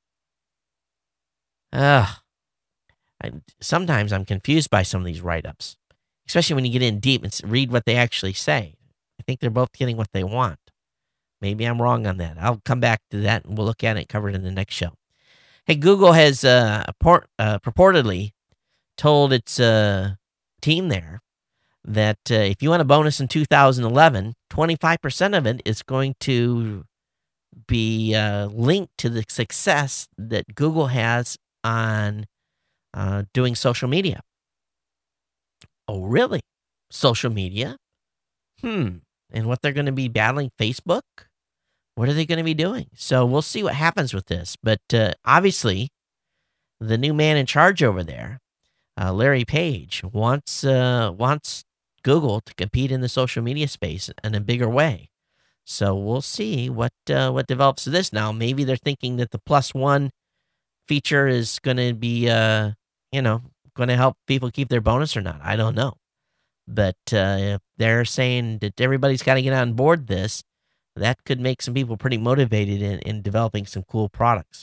Ugh. I, sometimes I'm confused by some of these write-ups, especially when you get in deep and read what they actually say. I think they're both getting what they want. Maybe I'm wrong on that. I'll come back to that, and we'll look at it covered in the next show. Hey, Google has uh, port, uh, purportedly told its uh, team there that uh, if you want a bonus in two thousand eleven, twenty-five percent of it is going to be uh, linked to the success that Google has on uh, doing social media. Oh, really? Social media? Hmm. And what they're going to be battling Facebook? What are they going to be doing? So we'll see what happens with this. But uh, obviously, the new man in charge over there, uh, Larry Page, wants uh, wants Google to compete in the social media space in a bigger way. So we'll see what uh, what develops of this. Now, maybe they're thinking that the plus one feature is going to be, uh, you know, going to help people keep their bonus or not. I don't know. But uh, if they're saying that everybody's got to get on board this, that could make some people pretty motivated in, in developing some cool products.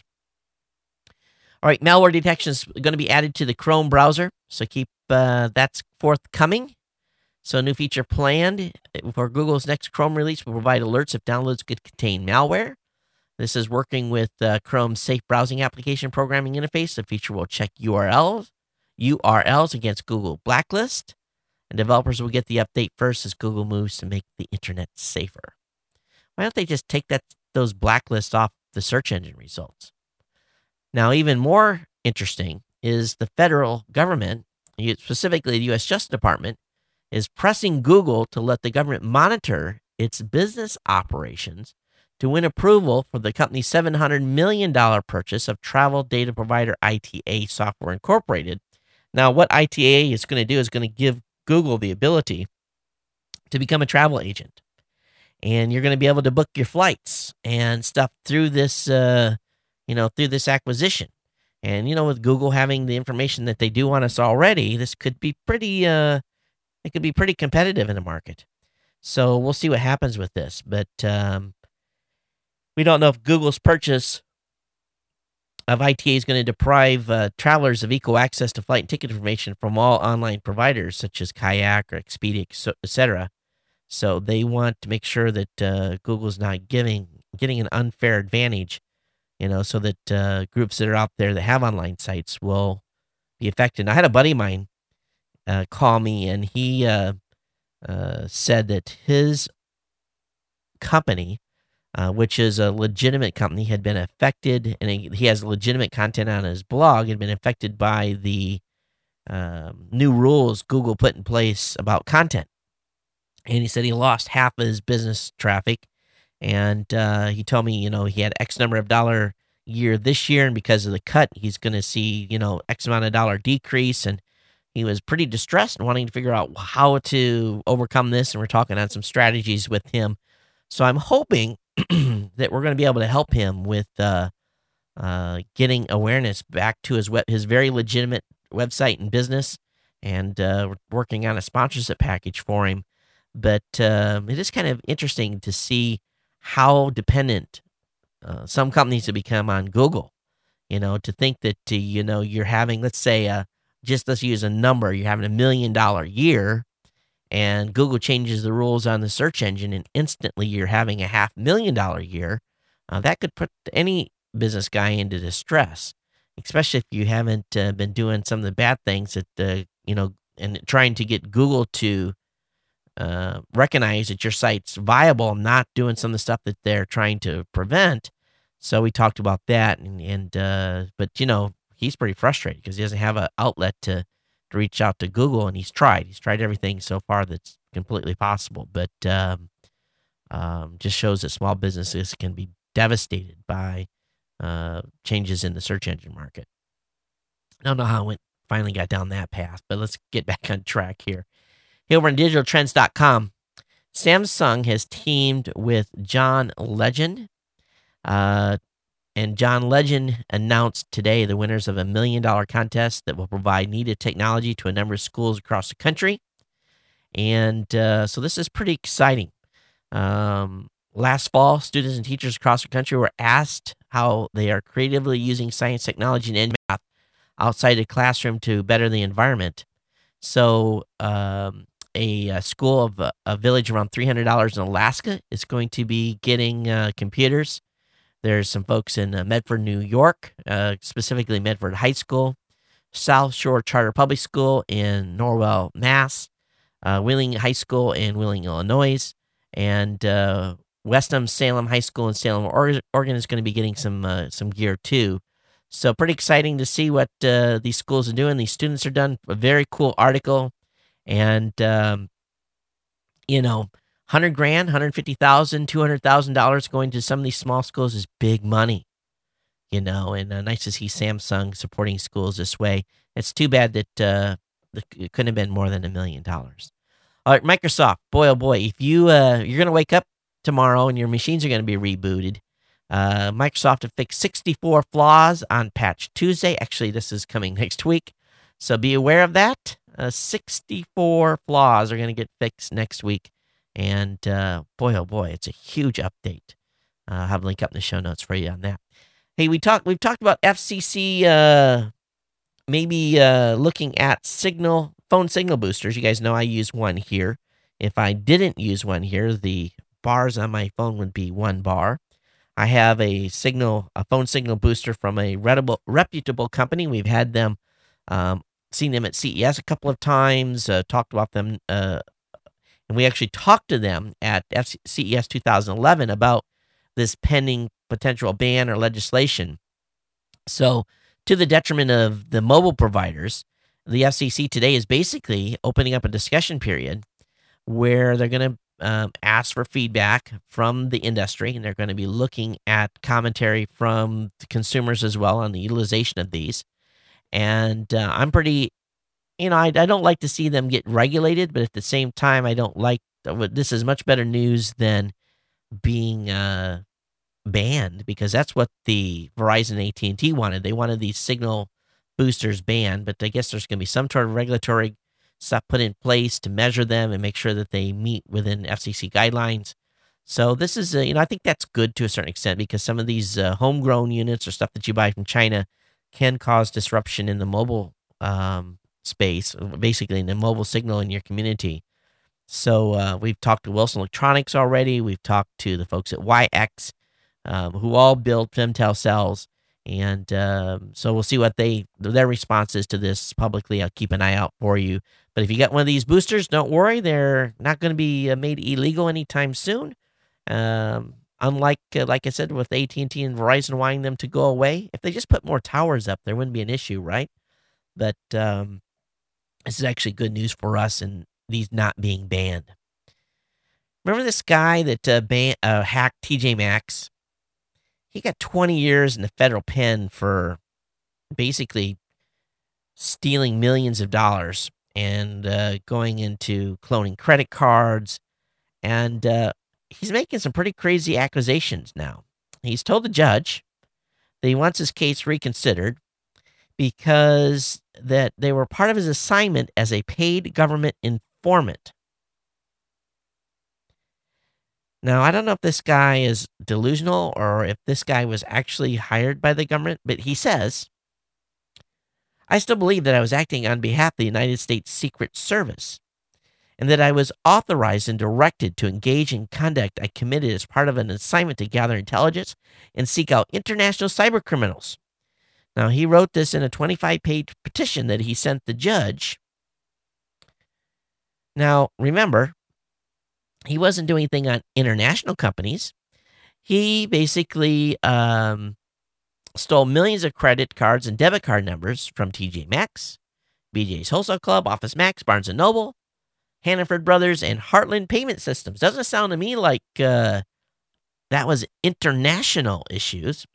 All right, malware detection is going to be added to the Chrome browser, so keep uh, that's forthcoming. So a new feature planned for Google's next Chrome release will provide alerts if downloads could contain malware. This is working with uh, Chrome's Safe Browsing Application Programming Interface. The feature will check U R Ls, U R Ls against Google Blacklist, and developers will get the update first as Google moves to make the internet safer. Why don't they just take that those blacklists off the search engine results? Now, even more interesting is the federal government, specifically the U S Justice Department, is pressing Google to let the government monitor its business operations to win approval for the company's seven hundred million dollars purchase of travel data provider I T A Software Incorporated. Now, what I T A is going to do is going to give Google the ability to become a travel agent. And you're going to be able to book your flights and stuff through this, uh, you know, through this acquisition. And, you know, with Google having the information that they do on us already, this could be pretty, uh, it could be pretty competitive in the market. So we'll see what happens with this. But um, we don't know if Google's purchase of I T A is going to deprive uh, travelers of equal access to flight and ticket information from all online providers such as Kayak or Expedia, so- et cetera. So they want to make sure that uh, Google's not giving getting an unfair advantage, you know, so that uh, groups that are out there that have online sites will be affected. I had a buddy of mine uh, call me, and he uh, uh, said that his company, uh, which is a legitimate company, had been affected, and he, he has legitimate content on his blog, had been affected by the um, new rules Google put in place about content. And he said he lost half of his business traffic. And uh, he told me, you know, he had X number of dollar year this year, and because of the cut, he's going to see, you know, X amount of dollar decrease. And he was pretty distressed and wanting to figure out how to overcome this. And we're talking on some strategies with him. So I'm hoping that we're going to be able to help him with uh, uh, getting awareness back to his web, his very legitimate website and business, and uh, we're working on a sponsorship package for him. But uh, it is kind of interesting to see how dependent uh, some companies have become on Google. You know, to think that, uh, you know, you're having, let's say, uh, just let's use a number, you're having a million dollar year, and Google changes the rules on the search engine, and instantly you're having a half million dollar year. Uh, that could put any business guy into distress, especially if you haven't uh, been doing some of the bad things that, uh, you know, and trying to get Google to uh, recognize that your site's viable, not doing some of the stuff that they're trying to prevent. So we talked about that, and, and uh, but, you know, he's pretty frustrated because he doesn't have an outlet to, to reach out to Google, and he's tried. He's tried everything so far that's completely possible, but um, um, just shows that small businesses can be devastated by uh, changes in the search engine market. I don't know how it finally got down that path, but let's get back on track here. Here over on digital trends dot com, Samsung has teamed with John Legend. Uh, and John Legend announced today the winners of a million dollar contest that will provide needed technology to a number of schools across the country. And uh, so this is pretty exciting. Um, last fall, students and teachers across the country were asked how they are creatively using science, technology, and math outside the classroom to better the environment. So um, a, a school of a, a village around three hundred dollars in Alaska is going to be getting uh, computers. There's some folks in uh, Medford, New York, uh, specifically Medford High School, South Shore Charter Public School in Norwell, Mass, uh, Wheeling High School in Wheeling, Illinois, and uh, Westham Salem High School in Salem, Oregon is going to be getting some uh, some gear too. So pretty exciting to see what uh, these schools are doing. These students are done a very cool article, and um, you know, one hundred grand, one hundred fifty thousand, two hundred thousand dollars going to some of these small schools is big money, you know, and uh, nice to see Samsung supporting schools this way. It's too bad that uh, it couldn't have been more than a million dollars. All right, Microsoft, boy, oh boy, if you, uh, you're going to wake up tomorrow and your machines are going to be rebooted, uh, Microsoft have fixed sixty-four flaws on Patch Tuesday. Actually, this is coming next week, so be aware of that. Uh, sixty-four flaws are going to get fixed next week. And uh, boy, oh boy, it's a huge update. Uh, I'll have a link up in the show notes for you on that. Hey, we talked. We've talked about F C C uh, maybe uh, looking at signal phone signal boosters. You guys know I use one here. If I didn't use one here, the bars on my phone would be one bar. I have a signal, a phone signal booster from a reputable, reputable company. We've had them, um, seen them at C E S a couple of times. Uh, talked about them. Uh, And we actually talked to them at C E S two thousand eleven about this pending potential ban or legislation. So, to the detriment of the mobile providers, the F C C today is basically opening up a discussion period where they're going to um, ask for feedback from the industry, and they're going to be looking at commentary from the consumers as well on the utilization of these. And uh, I'm pretty... You know, I, I don't like to see them get regulated, but at the same time, I don't like, this is much better news than being uh, banned, because that's what the Verizon A T and T wanted. They wanted these signal boosters banned, but I guess there's going to be some sort of regulatory stuff put in place to measure them and make sure that they meet within F C C guidelines. So this is, uh, you know, I think that's good to a certain extent because some of these uh, homegrown units or stuff that you buy from China can cause disruption in the mobile um, space, basically in the mobile signal in your community. So uh, we've talked to Wilson Electronics already. We've talked to the folks at Y X, um, who all build Femtel cells. And um, so we'll see what they their response is to this publicly. I'll keep an eye out for you. But if you got one of these boosters, don't worry. They're not going to be uh, made illegal anytime soon. Um, unlike, uh, like I said, with A T and T and Verizon wanting them to go away. If they just put more towers up, there wouldn't be an issue, right? But um, this is actually good news for us and these not being banned. Remember this guy that uh, ban- uh, hacked T J Maxx? He got twenty years in the federal pen for basically stealing millions of dollars and uh, going into cloning credit cards. And uh, he's making some pretty crazy accusations now. He's told the judge that he wants his case reconsidered because that they were part of his assignment as a paid government informant. Now, I don't know if this guy is delusional or if this guy was actually hired by the government, but he says, I still believe that I was acting on behalf of the United States Secret Service and that I was authorized and directed to engage in conduct I committed as part of an assignment to gather intelligence and seek out international cybercriminals. Now, he wrote this in a twenty-five page petition that he sent the judge. Now, remember, he wasn't doing anything on international companies. He basically um, stole millions of credit cards and debit card numbers from T J Maxx, B J's Wholesale Club, Office Max, Barnes and Noble, Hannaford Brothers, and Heartland Payment Systems. Doesn't sound to me like uh, that was international issues.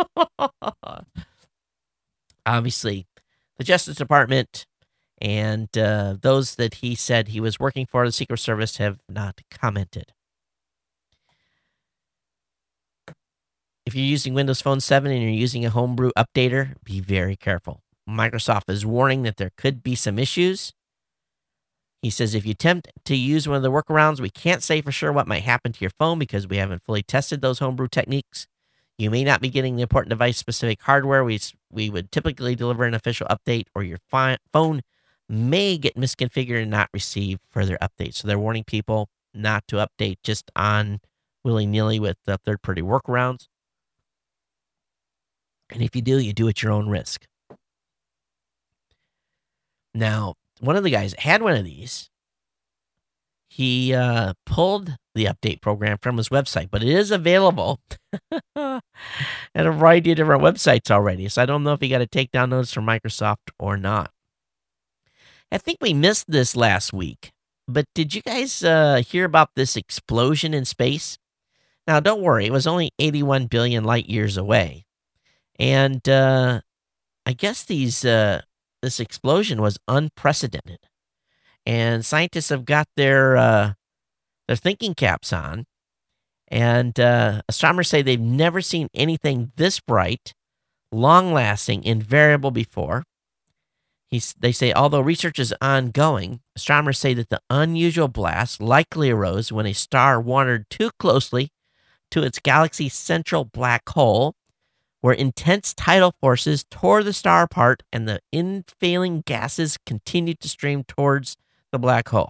Obviously, the Justice Department and uh, those that he said he was working for, the Secret Service, have not commented. If you're using Windows Phone seven and you're using a homebrew updater, be very careful. Microsoft is warning that there could be some issues. He says if you attempt to use one of the workarounds, we can't say for sure what might happen to your phone because we haven't fully tested those homebrew techniques. You may not be getting the important device-specific hardware. We, we would typically deliver an official update, or your fi- phone may get misconfigured and not receive further updates. So they're warning people not to update just on willy-nilly with the third-party workarounds. And if you do, you do at your own risk. Now, one of the guys had one of these. He uh, pulled the update program from his website, but it is available at a variety of different websites already. So I don't know if he got a takedown notice from Microsoft or not. I think we missed this last week, but did you guys uh, hear about this explosion in space? Now, don't worry. It was only eighty-one billion light years away. And uh, I guess these uh, this explosion was unprecedented. And scientists have got their uh, their thinking caps on. And uh, astronomers say they've never seen anything this bright, long-lasting, and variable before. He's, they say, although research is ongoing, astronomers say that the unusual blast likely arose when a star wandered too closely to its galaxy's central black hole, where intense tidal forces tore the star apart and the infilling gases continued to stream towards the black hole.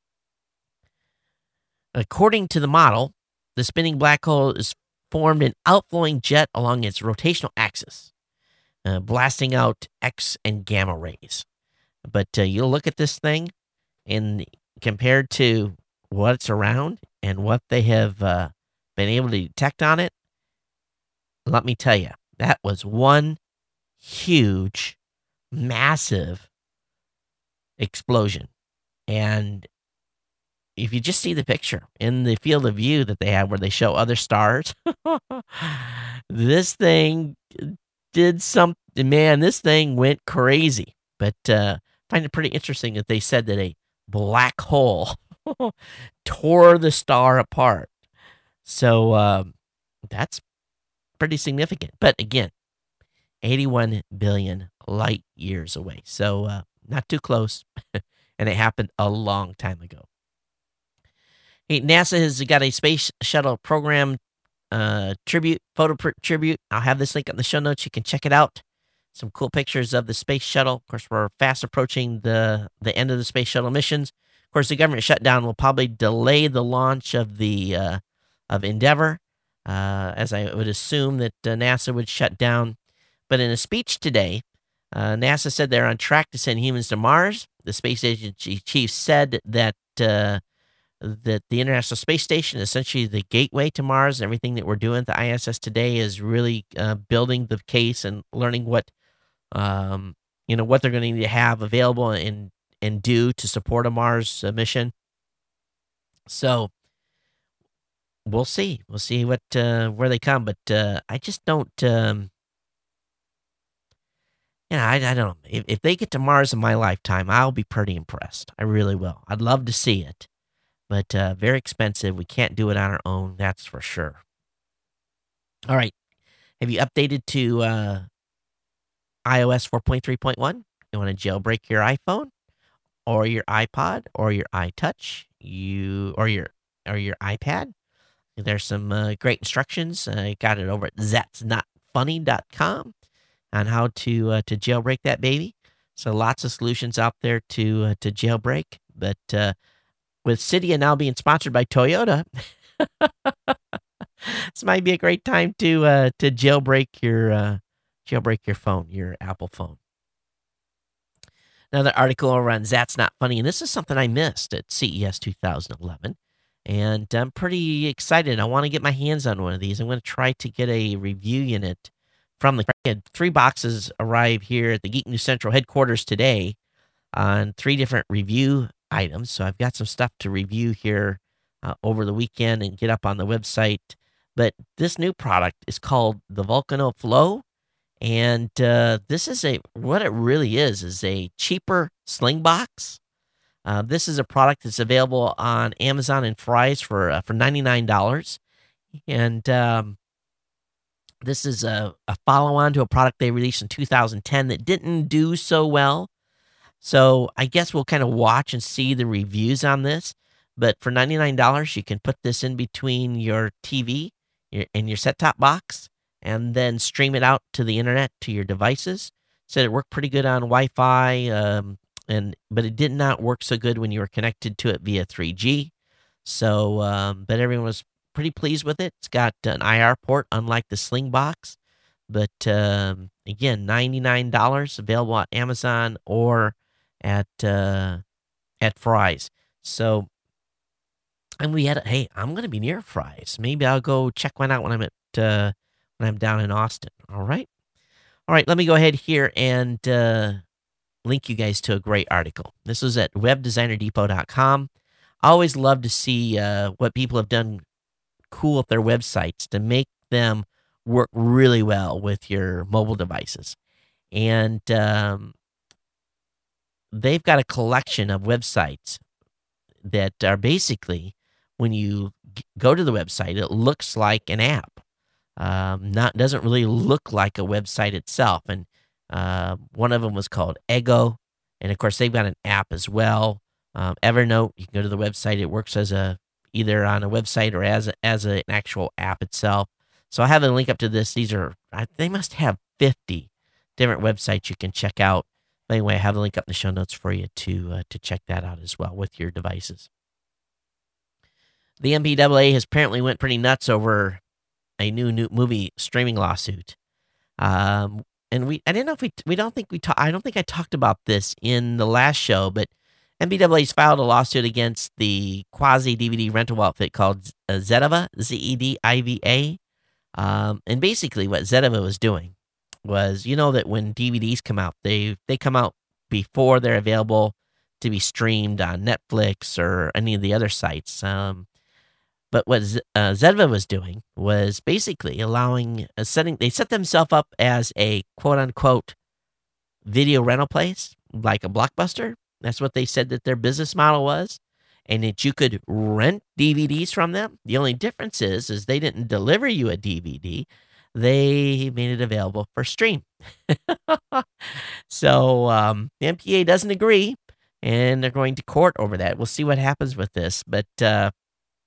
According to the model, the spinning black hole is formed an outflowing jet along its rotational axis, uh, blasting out X and gamma rays. But uh, you look at this thing, and compared to what's around and what they have uh, been able to detect on it, let me tell you, that was one huge, massive explosion. And if you just see the picture in the field of view that they have where they show other stars, this thing did something, man, this thing went crazy. But uh, I find it pretty interesting that they said that a black hole tore the star apart. So um, that's pretty significant. But again, eighty-one billion light years away. So uh, not too close. And it happened a long time ago. Hey, NASA has got a space shuttle program uh, tribute, photo pr- tribute. I'll have this link in the show notes. You can check it out. Some cool pictures of the space shuttle. Of course, we're fast approaching the, the end of the space shuttle missions. Of course, the government shutdown will probably delay the launch of the uh, of Endeavour, uh, as I would assume that uh, NASA would shut down. But in a speech today, uh, NASA said they're on track to send humans to Mars. The space agency chief said that uh, that the International Space Station is essentially the gateway to Mars. Everything that we're doing at the I S S today is really uh, building the case and learning what um, you know what they're going to need to have available and and do to support a Mars uh, mission. So we'll see. We'll see what uh, where they come, but uh, I just don't. Um, Yeah, I, I don't know. If, if they get to Mars in my lifetime, I'll be pretty impressed. I really will. I'd love to see it, but uh, very expensive. We can't do it on our own, that's for sure. All right. Have you updated to uh, i O S four point three point one? You want to jailbreak your iPhone or your iPod or your iTouch, you or your or your iPad? There's some uh, great instructions. I got it over at that's not funny dot com. On how to uh, to jailbreak that baby. So lots of solutions out there to uh, to jailbreak. But uh, with Cydia now being sponsored by Toyota, this might be a great time to uh, to jailbreak your uh, jailbreak your phone, your Apple phone. Another article around That's Not Funny, and this is something I missed at C E S two thousand eleven, and I'm pretty excited. I want to get my hands on one of these. I'm going to try to get a review unit from the had three boxes arrive here at the Geek News Central headquarters today on three different review items. So I've got some stuff to review here uh, over the weekend and get up on the website. But this new product is called the Volcano Flow. And uh, this is a, what it really is, is a cheaper sling box. Uh, this is a product that's available on Amazon and Fry's for, uh, for ninety-nine dollars. And, um, This is a, a follow-on to a product they released in two thousand ten that didn't do so well. So I guess we'll kind of watch and see the reviews on this. But for ninety-nine dollars, you can put this in between your T V your, and your set-top box and then stream it out to the internet to your devices. Said it worked pretty good on Wi-Fi, um, and but it did not work so good when you were connected to it via three G. So, um, but everyone was pretty pleased with it. It's got an I R port, unlike the Sling box. But um, again, ninety-nine dollars, available on Amazon or at uh, at Fry's. So, and we had, a, hey, I'm going to be near Fry's. Maybe I'll go check one out when I'm at uh, when I'm down in Austin. All right, all right. Let me go ahead here and uh, link you guys to a great article. This was at web designer depot dot com. I always love to see uh, what people have done cool with their websites to make them work really well with your mobile devices. And um, they've got a collection of websites that are basically, when you g- go to the website, it looks like an app. Um, not doesn't really look like a website itself. And uh, one of them was called Ego. And of course, they've got an app as well. Um, Evernote, you can go to the website. It works as a either on a website or as a, as a, an actual app itself. So I have a link up to this. These are, they must have fifty different websites you can check out. But anyway, I have a link up in the show notes for you to uh, to check that out as well with your devices. The M P A A has apparently went pretty nuts over a new new movie streaming lawsuit. Um, and we, I didn't know if we, we don't think we, ta- I don't think I talked about this in the last show, but M P A A's filed a lawsuit against the quasi-D V D rental outfit called uh, Zediva, Z E D I V A. Um, and basically what Zediva was doing was, you know that when D V Ds come out, they they come out before they're available to be streamed on Netflix or any of the other sites. Um, but what Z- uh, Zediva was doing was basically allowing, uh, setting, they set themselves up as a quote-unquote video rental place, like a Blockbuster. That's what they said that their business model was, and that you could rent D V Ds from them. The only difference is, is they didn't deliver you a D V D. They made it available for stream. So um, the M P A A doesn't agree, and they're going to court over that. We'll see what happens with this. But uh,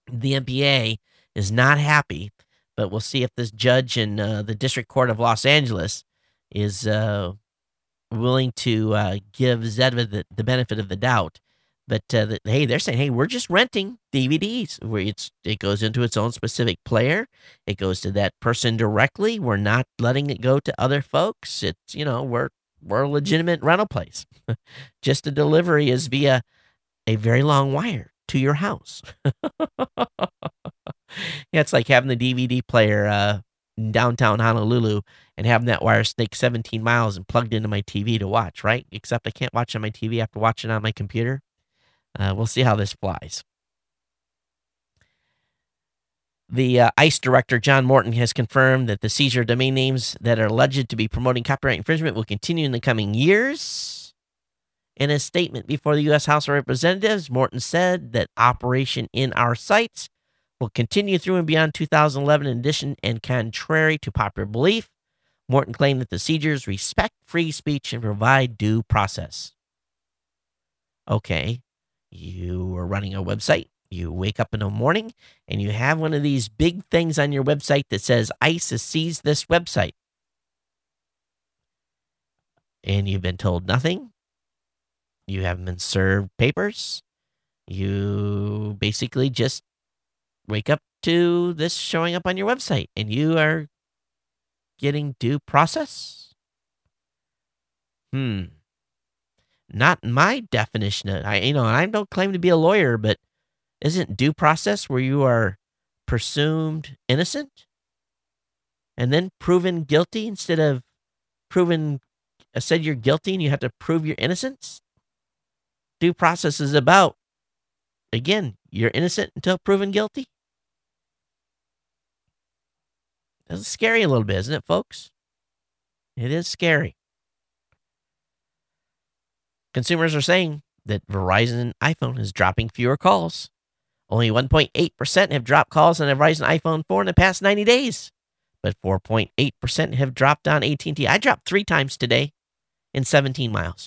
The M P A is not happy, but we'll see if this judge in uh, the District Court of Los Angeles is uh, willing to uh, give Zedva the, the benefit of the doubt. But uh, the, hey, they're saying, hey, we're just renting D V Ds. Where it's it goes into its own specific player. It goes to that person directly. We're not letting it go to other folks. It's you know we're we're a legitimate rental place. Just the delivery is via a very long wire to your house. Yeah, it's like having the D V D player uh, in downtown Honolulu and having that wire snake seventeen miles and plugged into my T V to watch, right? Except I can't watch on my T V after watching on my computer. Uh, we'll see how this flies. The uh, ICE director, John Morton, has confirmed that the seizure of domain names that are alleged to be promoting copyright infringement will continue in the coming years. In a statement before the U S House of Representatives, Morton said that operation in our sites will continue through and beyond two thousand eleven. In addition, and contrary to popular belief, Morton claimed that the seizures respect free speech and provide due process. Okay, you are running a website. You wake up in the morning and you have one of these big things on your website that says ICE has seized this website. And you've been told nothing. You haven't been served papers. You basically just wake up to this showing up on your website and you are getting due process. Hmm. Not my definition of, I, you know, I don't claim to be a lawyer, but isn't due process where you are presumed innocent and then proven guilty instead of proven, uh, said you're guilty and you have to prove your innocence? Due process is about, again, you're innocent until proven guilty. That's scary a little bit, isn't it, folks? It is scary. Consumers are saying that Verizon iPhone is dropping fewer calls. Only one point eight percent have dropped calls on a Verizon iPhone four in the past ninety days, but four point eight percent have dropped on A T and T. I dropped three times today in seventeen miles.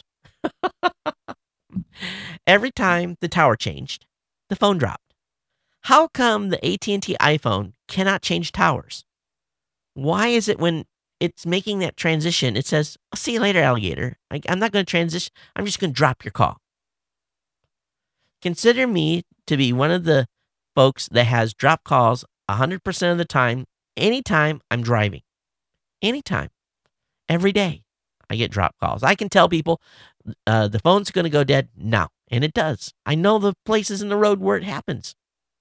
Every time the tower changed, the phone dropped. How come the A T and T iPhone cannot change towers? Why is it when it's making that transition, it says, I'll see you later, alligator. I, I'm not going to transition. I'm just going to drop your call. Consider me to be one of the folks that has dropped calls one hundred percent of the time, anytime I'm driving. Anytime. Every day I get dropped calls. I can tell people uh, the phone's going to go dead now, and it does. I know the places in the road where it happens.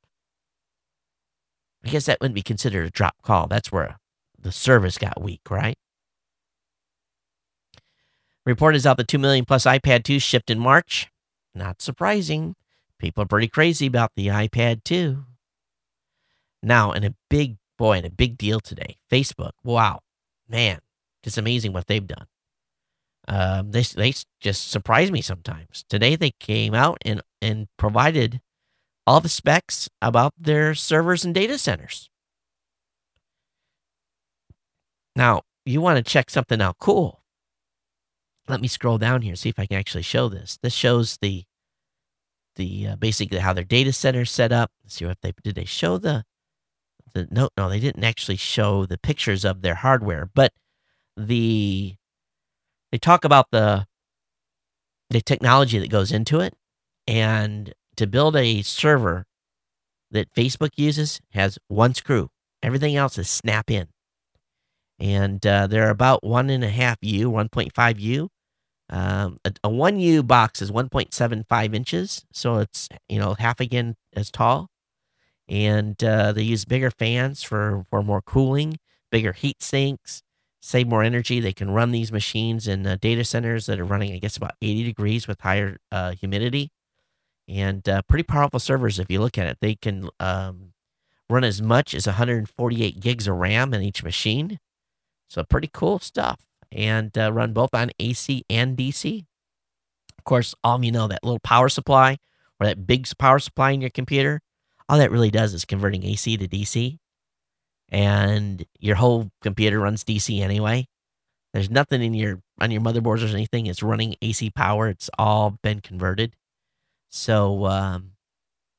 I guess that wouldn't be considered a drop call. That's where the service got weak, right? Report is out that two million plus iPad twos shipped in March. Not surprising. People are pretty crazy about the iPad two. Now, in a big, boy, in a big deal today, Facebook, wow, man, it's amazing what they've done. Um, they, they just surprise me sometimes. Today, they came out and, and provided all the specs about their servers and data centers. Now, you want to check something out cool. Let me scroll down here, see if I can actually show this. This shows the the uh, basically how their data center is set up. Let's see what they did. They show the the no no they didn't actually show the pictures of their hardware, but the they talk about the the technology that goes into it, and to build a server that Facebook uses has one screw. Everything else is snap in. And uh, they're about one and a half U, one point five U. Um, a, a one U box is one point seven five inches, so it's, you know, half again as tall. And uh, they use bigger fans for, for more cooling, bigger heat sinks, save more energy. They can run these machines in uh, data centers that are running, I guess, about eighty degrees with higher uh, humidity. And uh, pretty powerful servers if you look at it. They can um, run as much as one hundred forty-eight gigs of RAM in each machine. So pretty cool stuff. And uh, run both on A C and D C. Of course, all of you know that little power supply or that big power supply in your computer, all that really does is converting A C to D C. And your whole computer runs D C anyway. There's nothing in your on your motherboards or anything. It's running A C power. It's all been converted. So um,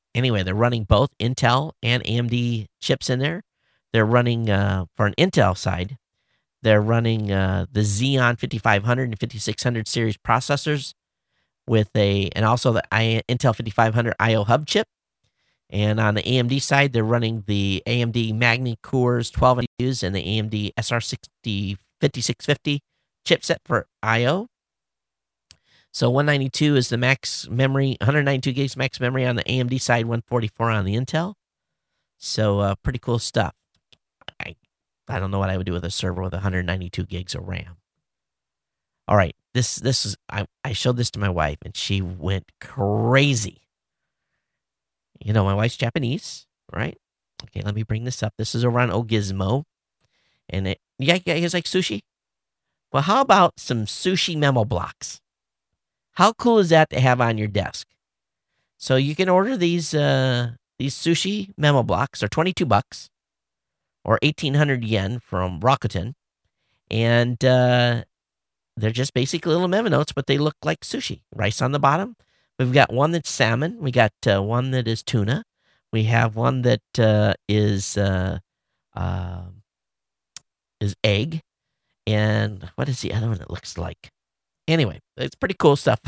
anyway, they're running both Intel and A M D chips in there. They're running, uh, for an Intel side, they're running uh, the Xeon fifty-five hundred and fifty-six hundred series processors with a, and also the I, Intel fifty-five hundred I O Hub chip. And on the A M D side, they're running the A M D Magny Cores twelve ninety-twos and the A M D S R sixty fifty-six fifty chipset for I O. So one ninety-two is the max memory, one ninety-two gigs max memory on the A M D side, one forty-four on the Intel. So uh, pretty cool stuff. I, I don't know what I would do with a server with one ninety-two gigs of RAM. All right, this this is I, I showed this to my wife and she went crazy. You know, my wife's Japanese, right? Okay, let me bring this up. This is over on Ogizmo. And it, yeah, yeah, you guys like sushi? Well, how about some sushi memo blocks? How cool is that to have on your desk? So you can order these uh, these sushi memo blocks. They're twenty-two bucks or eighteen hundred yen from Rakuten. And uh, they're just basically little memo notes, but they look like sushi. Rice on the bottom. We've got one that's salmon. We got uh, one that is tuna. We have one that uh, is uh, uh, is egg. And what is the other one that looks like? Anyway, it's pretty cool stuff.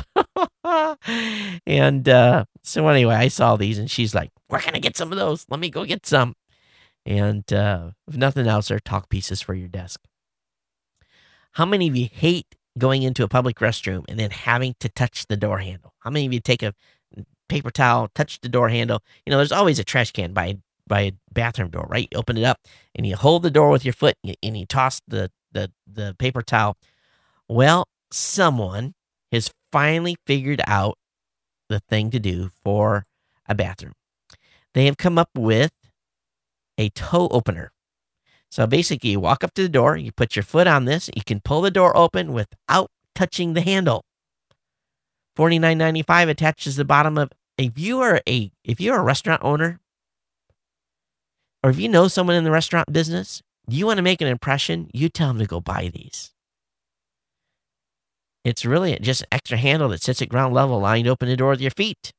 and uh, so anyway, I saw these and she's like, where can I get some of those? Let me go get some. And uh, if nothing else, they're talk pieces for your desk. How many of you hate going into a public restroom and then having to touch the door handle? How many of you take a paper towel, touch the door handle? You know, there's always a trash can by by a bathroom door, right? You open it up and you hold the door with your foot and you, and you toss the, the, the paper towel. Well, someone has finally figured out the thing to do for a bathroom. They have come up with a toe opener. So basically, you walk up to the door, you put your foot on this, you can pull the door open without touching the handle. forty-nine ninety-five attaches the bottom of. If you are a if you're a restaurant owner, or if you know someone in the restaurant business, you want to make an impression, you tell them to go buy these. It's really just an extra handle that sits at ground level, allowing you to open the door with your feet.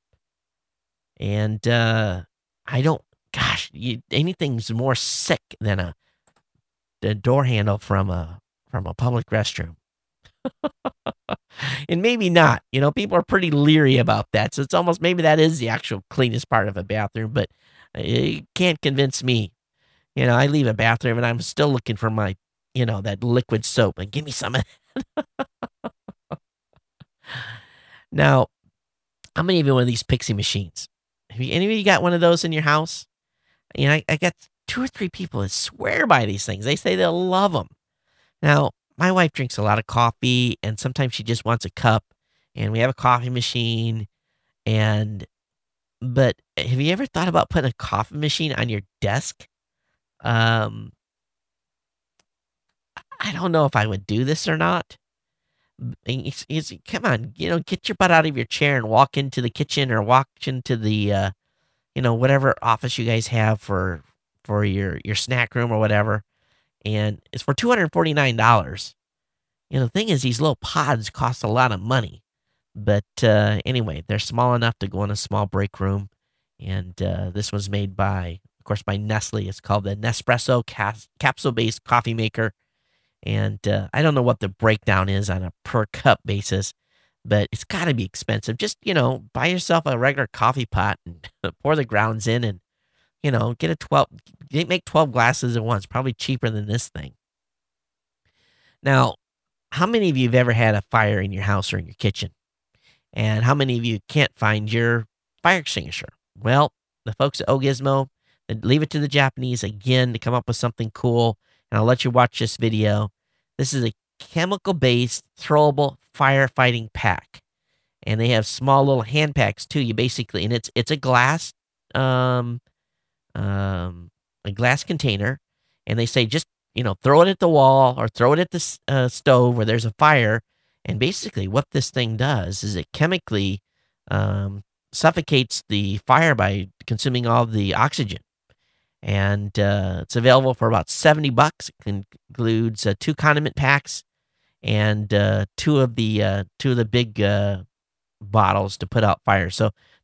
And uh, I don't, gosh, you, anything's more sick than a the door handle from a from a public restroom. And maybe not. You know, people are pretty leery about that. So it's almost, maybe that is the actual cleanest part of a bathroom, but it can't convince me. You know, I leave a bathroom and I'm still looking for my, you know, that liquid soap. And give me some of that. Now, how many of you have one of these Pixie machines? Have you, any of you got one of those in your house? You know, I, I got two or three people that swear by these things. They say they'll love them. Now, my wife drinks a lot of coffee, and sometimes she just wants a cup, and we have a coffee machine. And, but have you ever thought about putting a coffee machine on your desk? Um, I don't know if I would do this or not. It's, it's, come on, you know, get your butt out of your chair and walk into the kitchen or walk into the, uh, you know, whatever office you guys have for for your, your snack room or whatever. And it's for two hundred forty-nine dollars. You know, the thing is, these little pods cost a lot of money. But uh, anyway, they're small enough to go in a small break room. And uh, this was made by, of course, by Nestle. It's called the Nespresso cas- capsule-based coffee maker. And uh, I don't know what the breakdown is on a per cup basis, but it's got to be expensive. Just, you know, buy yourself a regular coffee pot and pour the grounds in and, you know, get a twelve, make twelve glasses at once. Probably cheaper than this thing. Now, how many of you have ever had a fire in your house or in your kitchen? And how many of you can't find your fire extinguisher? Well, the folks at Ogizmo, leave it to the Japanese again to come up with something cool. And I'll let you watch this video. This is a chemical-based throwable firefighting pack. And they have small little hand packs too. You basically, and it's it's a glass um um a glass container. And they say just, you know, throw it at the wall or throw it at the uh, stove where there's a fire. And basically what this thing does is it chemically um, suffocates the fire by consuming all the oxygen. And uh, it's available for about seventy bucks. It includes uh, two condiment packs and uh, two of the uh, two of the big uh, bottles to put out fires. So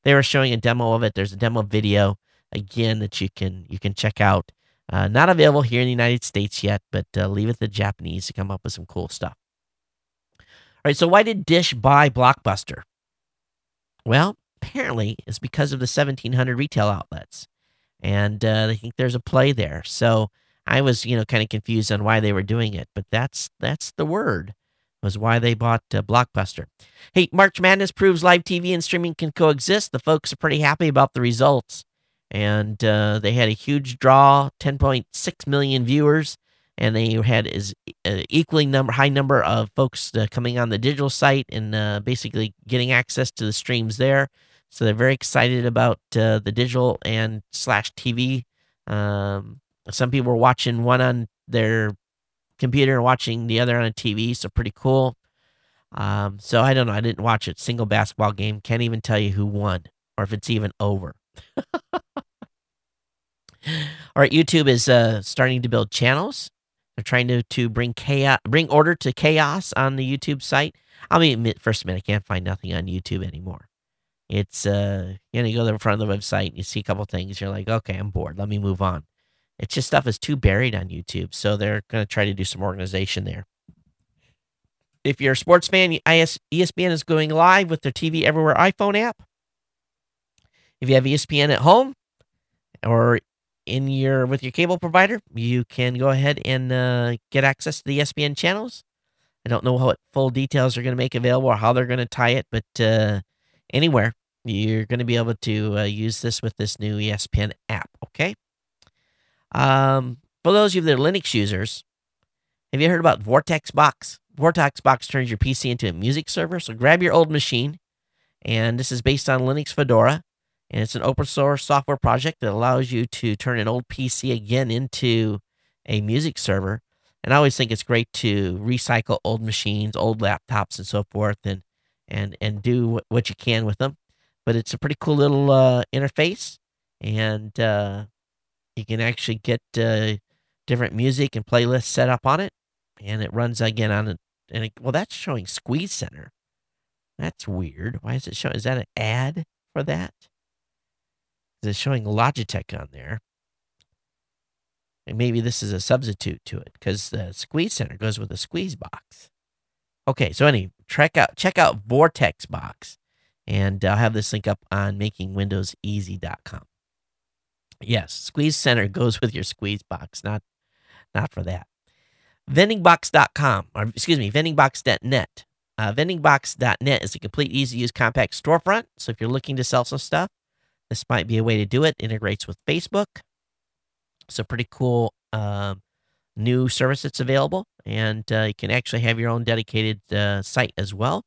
they were showing a demo of it. There's a demo video again that you can you can check out. Uh, not available here in the United States yet, but uh, leave it to the Japanese to come up with some cool stuff. All right, so why did Dish buy Blockbuster? Well, apparently it's because of the seventeen hundred retail outlets, and uh, they think there's a play there. So I was, you know, kind of confused on why they were doing it, but that's that's the word, was why they bought uh, Blockbuster. Hey, March Madness proves live T V and streaming can coexist. The folks are pretty happy about the results. And uh, they had a huge draw, ten point six million viewers, and they had is uh, equally number high number of folks uh, coming on the digital site and uh, basically getting access to the streams there. So they're very excited about uh, the digital and slash T V. Um, some people were watching one on their computer and watching the other on a T V, so pretty cool. Um, so I don't know. I didn't watch a single basketball game. Can't even tell you who won or if it's even over. All right, YouTube is uh, starting to build channels. They're trying to, to bring chaos, bring order to chaos on the YouTube site. I'll admit, first admit, I can't find nothing on YouTube anymore. It's, uh, you know, you go to the front of the website and you see a couple things. You're like, okay, I'm bored. Let me move on. It's just stuff is too buried on YouTube. So they're going to try to do some organization there. If you're a sports fan, E S P N is going live with their T V Everywhere iPhone app. If you have E S P N at home or in your with your cable provider, you can go ahead and uh, get access to the E S P N channels. I don't know what full details are going to make available or how they're going to tie it, but uh, anywhere you're going to be able to uh, use this with this new E S P N app. Okay. Um, for those of you that are Linux users, have you heard about VortexBox? VortexBox turns your P C into a music server. So grab your old machine, and this is based on Linux Fedora. And it's an open source software project that allows you to turn an old P C again into a music server. And I always think it's great to recycle old machines, old laptops, and so forth, and and and do what you can with them. But it's a pretty cool little uh, interface, and uh, you can actually get uh, different music and playlists set up on it. And it runs again on it. And it, well, that's showing Squeeze Center. That's weird. Why is it showing? Is that an ad for that? It's showing Logitech on there. And maybe this is a substitute to it because the Squeeze Center goes with a Squeeze Box. Okay, so anyway, check out, check out VortexBox. And I'll have this link up on making windows easy dot com. Yes, Squeeze Center goes with your Squeeze Box, not, not for that. vending box dot com, or excuse me, vending box dot net. Uh, vending box dot net is a complete, easy-to-use, compact storefront. So if you're looking to sell some stuff, this might be a way to do it. Integrates with Facebook. So pretty cool um, new service that's available. And uh, you can actually have your own dedicated uh, site as well.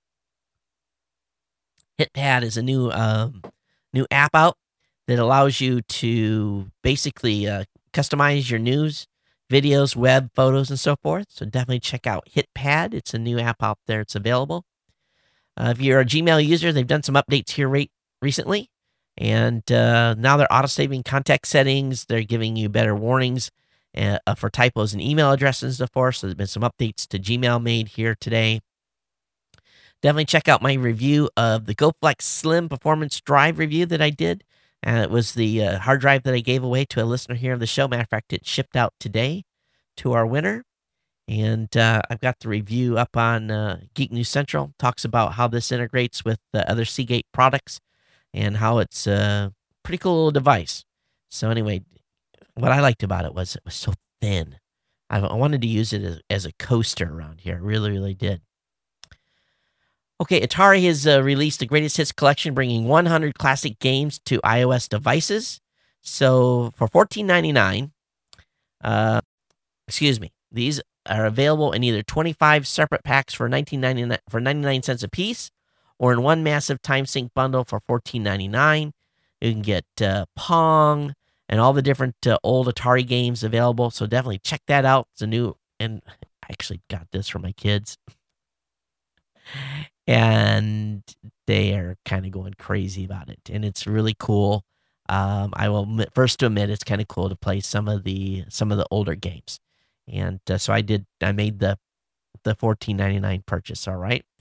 HitPad is a new um, new app out that allows you to basically uh, customize your news, videos, web, photos, and so forth. So definitely check out HitPad. It's a new app out there. It's available. Uh, if you're a Gmail user, they've done some updates here re- recently. And uh, now they're auto-saving contact settings. They're giving you better warnings uh, for typos and email addresses and so forth. So there's been some updates to Gmail made here today. Definitely check out my review of the GoFlex Slim Performance Drive review that I did. And it was the uh, hard drive that I gave away to a listener here of the show. Matter of fact, it shipped out today to our winner. And uh, I've got the review up on uh, Geek News Central. Talks about how this integrates with the other Seagate products and how it's a pretty cool little device. So anyway, what I liked about it was it was so thin. I, I wanted to use it as, as a coaster around here. I really, really did. Okay, Atari has uh, released the Greatest Hits collection, bringing one hundred classic games to iOS devices. So for fourteen ninety-nine, uh, excuse me, these are available in either twenty-five separate packs for nineteen ninety-nine for ninety-nine cents a piece, or in one massive time sync bundle for fourteen ninety-nine. You can get uh, Pong and all the different uh, old Atari games available. So definitely check that out. It's a new, and I actually got this for my kids. And they are kind of going crazy about it. And it's really cool. Um, I will admit, first to admit it's kind of cool to play some of the some of the older games. And uh, so I did. I made the the fourteen ninety-nine purchase. All right.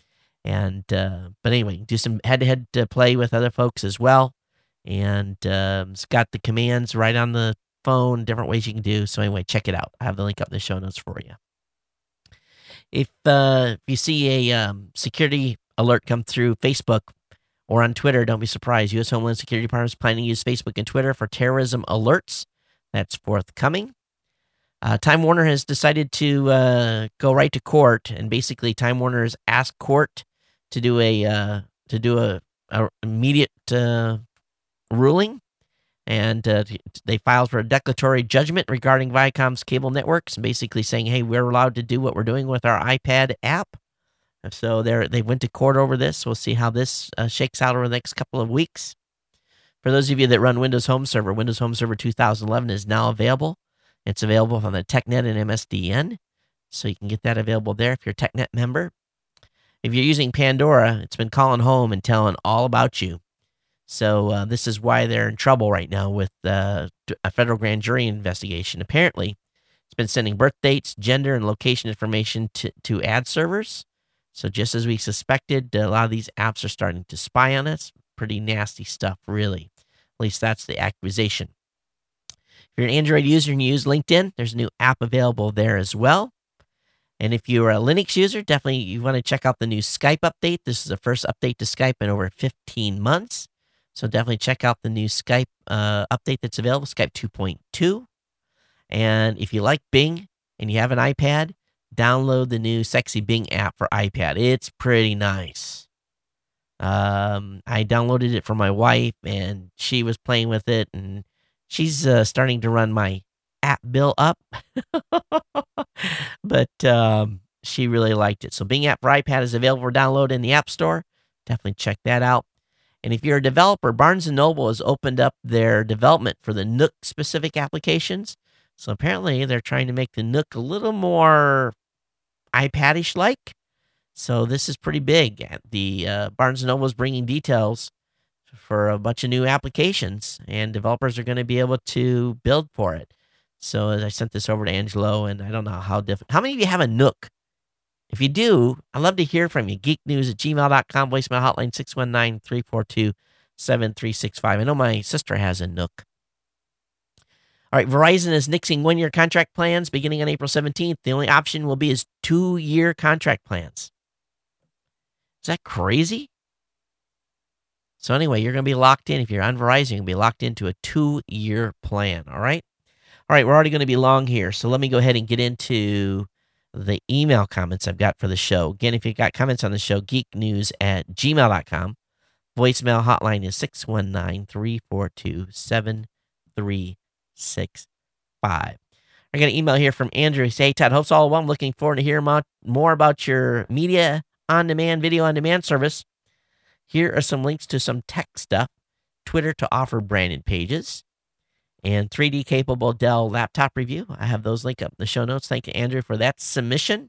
And uh, but anyway, do some head-to-head uh, play with other folks as well. And um, it's got the commands right on the phone, different ways you can do. So anyway, check it out. I have the link up in the show notes for you. If, uh, if you see a um, security alert come through Facebook or on Twitter, don't be surprised. U S Homeland Security Department is planning to use Facebook and Twitter for terrorism alerts. That's forthcoming. Uh, Time Warner has decided to uh, go right to court, and basically Time Warner has asked court to do a uh, to do a, a immediate uh, ruling, and uh, they filed for a declaratory judgment regarding Viacom's cable networks, basically saying, "Hey, we're allowed to do what we're doing with our iPad app." So they they went to court over this. We'll see how this uh, shakes out over the next couple of weeks. For those of you that run Windows Home Server, Windows Home Server two thousand eleven is now available. It's available on the TechNet and M S D N, so you can get that available there if you're a TechNet member. If you're using Pandora, it's been calling home and telling all about you. So uh, this is why they're in trouble right now with uh, a federal grand jury investigation. Apparently, it's been sending birth dates, gender, and location information to, to ad servers. So just as we suspected, a lot of these apps are starting to spy on us. Pretty nasty stuff, really. At least that's the accusation. If you're an Android user and you use LinkedIn, there's a new app available there as well. And if you're a Linux user, definitely you want to check out the new Skype update. This is the first update to Skype in over fifteen months. So definitely check out the new Skype uh, update that's available, Skype two point two. And if you like Bing and you have an iPad, download the new Sexy Bing app for iPad. It's pretty nice. Um, I downloaded it for my wife, and she was playing with it, and she's uh, starting to run my app bill up. But um, she really liked it. So Bing app for iPad is available for download in the App Store. Definitely check that out. And if you're a developer, Barnes and Noble has opened up their development for the Nook-specific applications. So apparently they're trying to make the Nook a little more iPad-ish-like. So this is pretty big. The uh, Barnes and Noble is bringing details for a bunch of new applications, and developers are going to be able to build for it. So as I sent this over to Angelo, and I don't know how different. How many of you have a Nook? If you do, I'd love to hear from you. geeknews at gmail dot com, voicemail hotline six one nine, three four two, seven three six five. I know my sister has a Nook. All right, Verizon is nixing one-year contract plans beginning on April seventeenth. The only option will be is two-year contract plans. Is that crazy? So anyway, you're going to be locked in. If you're on Verizon, you're going to be locked into a two-year plan, all right? All right, we're already going to be long here, so let me go ahead and get into the email comments I've got for the show. Again, if you've got comments on the show, geeknews at gmail dot com. Voicemail hotline is six one nine, three four two, seven three six five. I got an email here from Andrew. He says, "Hey, Todd, hopes all well. I'm looking forward to hearing about, more about your media on-demand, video on-demand service. Here are some links to some tech stuff. Twitter to offer branded pages, and three D capable Dell laptop review. I have those linked up in the show notes. Thank you, Andrew, for that submission."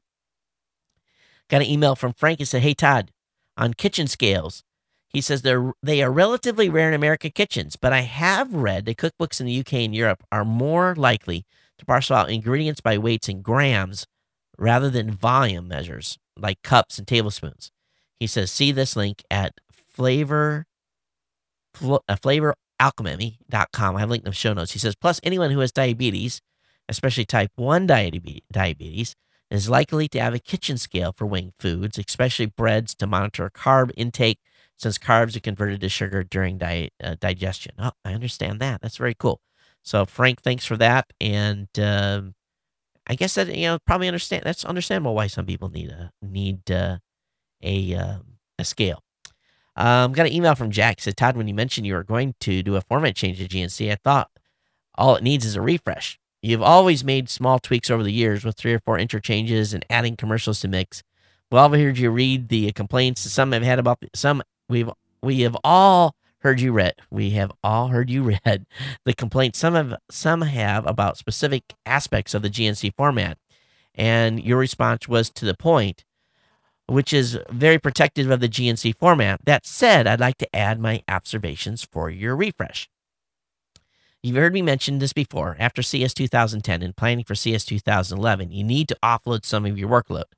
Got an email from Frank. He said, "Hey, Todd, on kitchen scales." He says they're, they are relatively rare in American kitchens, but I have read that cookbooks in the U K and Europe are more likely to parcel out ingredients by weights in grams rather than volume measures, like cups and tablespoons. He says, see this link at flavor, fl- uh, flavor alchemy dot com. I have linked in the show notes. He says, plus anyone who has diabetes, especially type one diabetes, is likely to have a kitchen scale for weighing foods, especially breads, to monitor carb intake, since carbs are converted to sugar during di- uh, digestion. Oh, I understand that. That's very cool. So, Frank, thanks for that. And um, I guess that, you know, probably understand. That's understandable why some people need a need uh, a um, a scale. Um, got an email from Jack. He said, Todd, when you mentioned you were going to do a format change to G N C, I thought all it needs is a refresh. You've always made small tweaks over the years with three or four interchanges and adding commercials to mix. Well, I've heard you read the complaints some have had about some. We've we have all heard you read. We have all heard you read the complaints some have some have about specific aspects of the G N C format, and your response was to the point, which is very protective of the G N C format. That said, I'd like to add my observations for your refresh. You've heard me mention this before. After C S two thousand ten and planning for C S two thousand eleven, you need to offload some of your workload.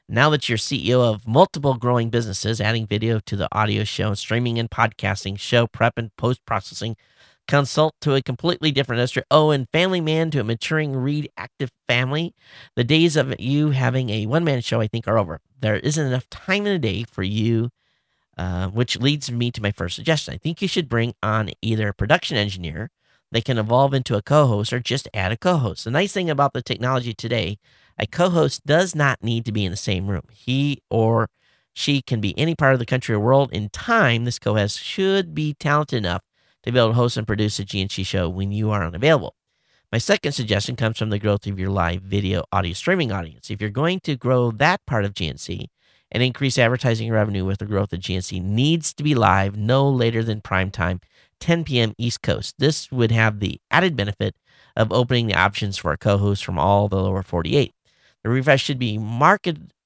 Now that you're C E O of multiple growing businesses, adding video to the audio show, streaming and podcasting, show prep and post-processing, consult to a completely different industry, oh, and family man to a maturing, read-active family, the days of you having a one-man show, I think, are over. There isn't enough time in a day for you, uh, which leads me to my first suggestion. I think you should bring on either a production engineer that can evolve into a co-host or just add a co-host. The nice thing about the technology today, a co-host does not need to be in the same room. He or she can be any part of the country or world. In time, this co-host should be talented enough to be able to host and produce a G N C show when you are unavailable. My second suggestion comes from the growth of your live video audio streaming audience. If you're going to grow that part of G N C and increase advertising revenue with the growth of G N C, needs to be live no later than prime time, ten p.m. East Coast. This would have the added benefit of opening the options for a co-host from all the lower forty-eight. The refresh should be marked.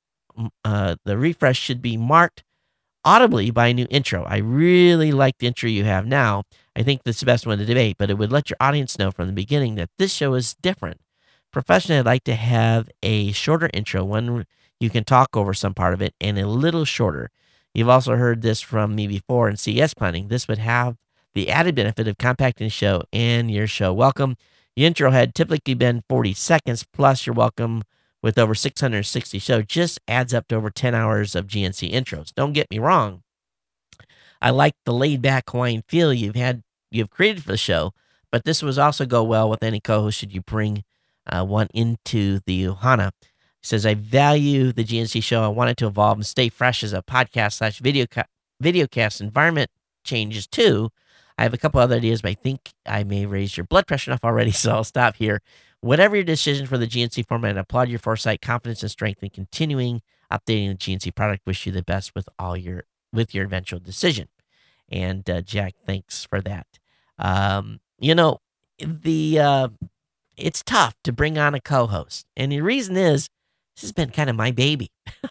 Uh, the refresh should be marked audibly by a new intro. I really like the intro you have now. I think that's the best one to debate, but it would let your audience know from the beginning that this show is different. Professionally, I'd like to have a shorter intro, one you can talk over some part of it, and a little shorter. You've also heard this from me before in C E S planning. This would have the added benefit of compacting the show and your show welcome. The intro had typically been forty seconds, plus your welcome with over six hundred sixty shows just adds up to over ten hours of G N C intros. Don't get me wrong. I like the laid-back Hawaiian feel you've had, you've created for the show, but this would also go well with any co-host should you bring uh, one into the Ohana. He says, I value the G N C show. I want it to evolve and stay fresh as a podcast slash video ca- videocast environment changes too. I have a couple other ideas, but I think I may raise your blood pressure enough already, so I'll stop here. Whatever your decision for the G N C format, I applaud your foresight, confidence, and strength in continuing updating the G N C product. Wish you the best with all your with your eventual decision. And uh, Jack, thanks for that. Um, you know, the uh, it's tough to bring on a co-host, and the reason is this has been kind of my baby.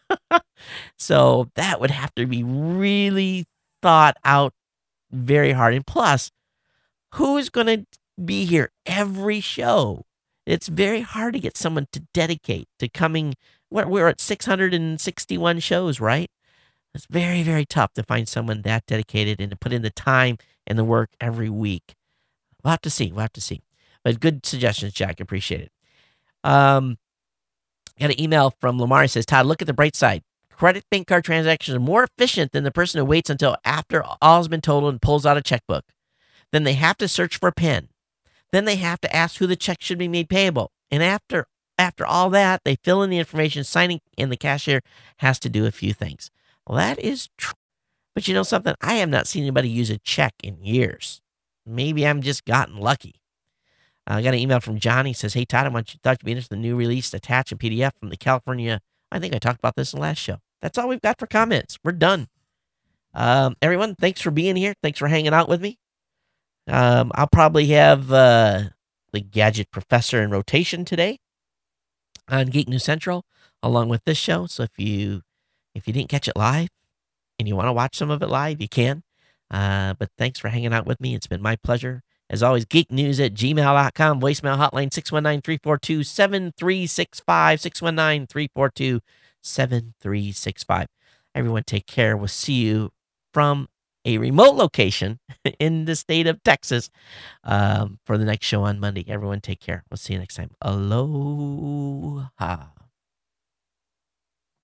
So that would have to be really thought out very hard. And plus, who is going to be here every show? It's very hard to get someone to dedicate to coming. We're at six hundred sixty-one shows, right? It's very, very tough to find someone that dedicated and to put in the time and the work every week. We'll have to see. We'll have to see. But good suggestions, Jack. Appreciate it. Um, got an email from Lamar. He says, Todd, look at the bright side. Credit bank card transactions are more efficient than the person who waits until after all has been totaled and pulls out a checkbook. Then they have to search for a pen. Then they have to ask who the check should be made payable. And after after all that, they fill in the information, signing, and the cashier has to do a few things. Well, that is true. But you know something? I have not seen anybody use a check in years. Maybe I'm just gotten lucky. Uh, I got an email from Johnny. He says, hey, Todd, I want you thought you'd be interested in the new release, attach a P D F from the California. I think I talked about this in the last show. That's all we've got for comments. We're done. Um, everyone, thanks for being here. Thanks for hanging out with me. Um, I'll probably have uh, the Gadget Professor in rotation today on Geek News Central, along with this show. So if you if you didn't catch it live and you want to watch some of it live, you can. Uh, but thanks for hanging out with me. It's been my pleasure. As always, geeknews at gmail dot com, voicemail hotline six one nine, three four two, seven three six five, six one nine, three four two, seven three six five. Everyone take care. We'll see you from a remote location in the state of Texas um, for the next show on Monday. Everyone take care. We'll see you next time. Aloha.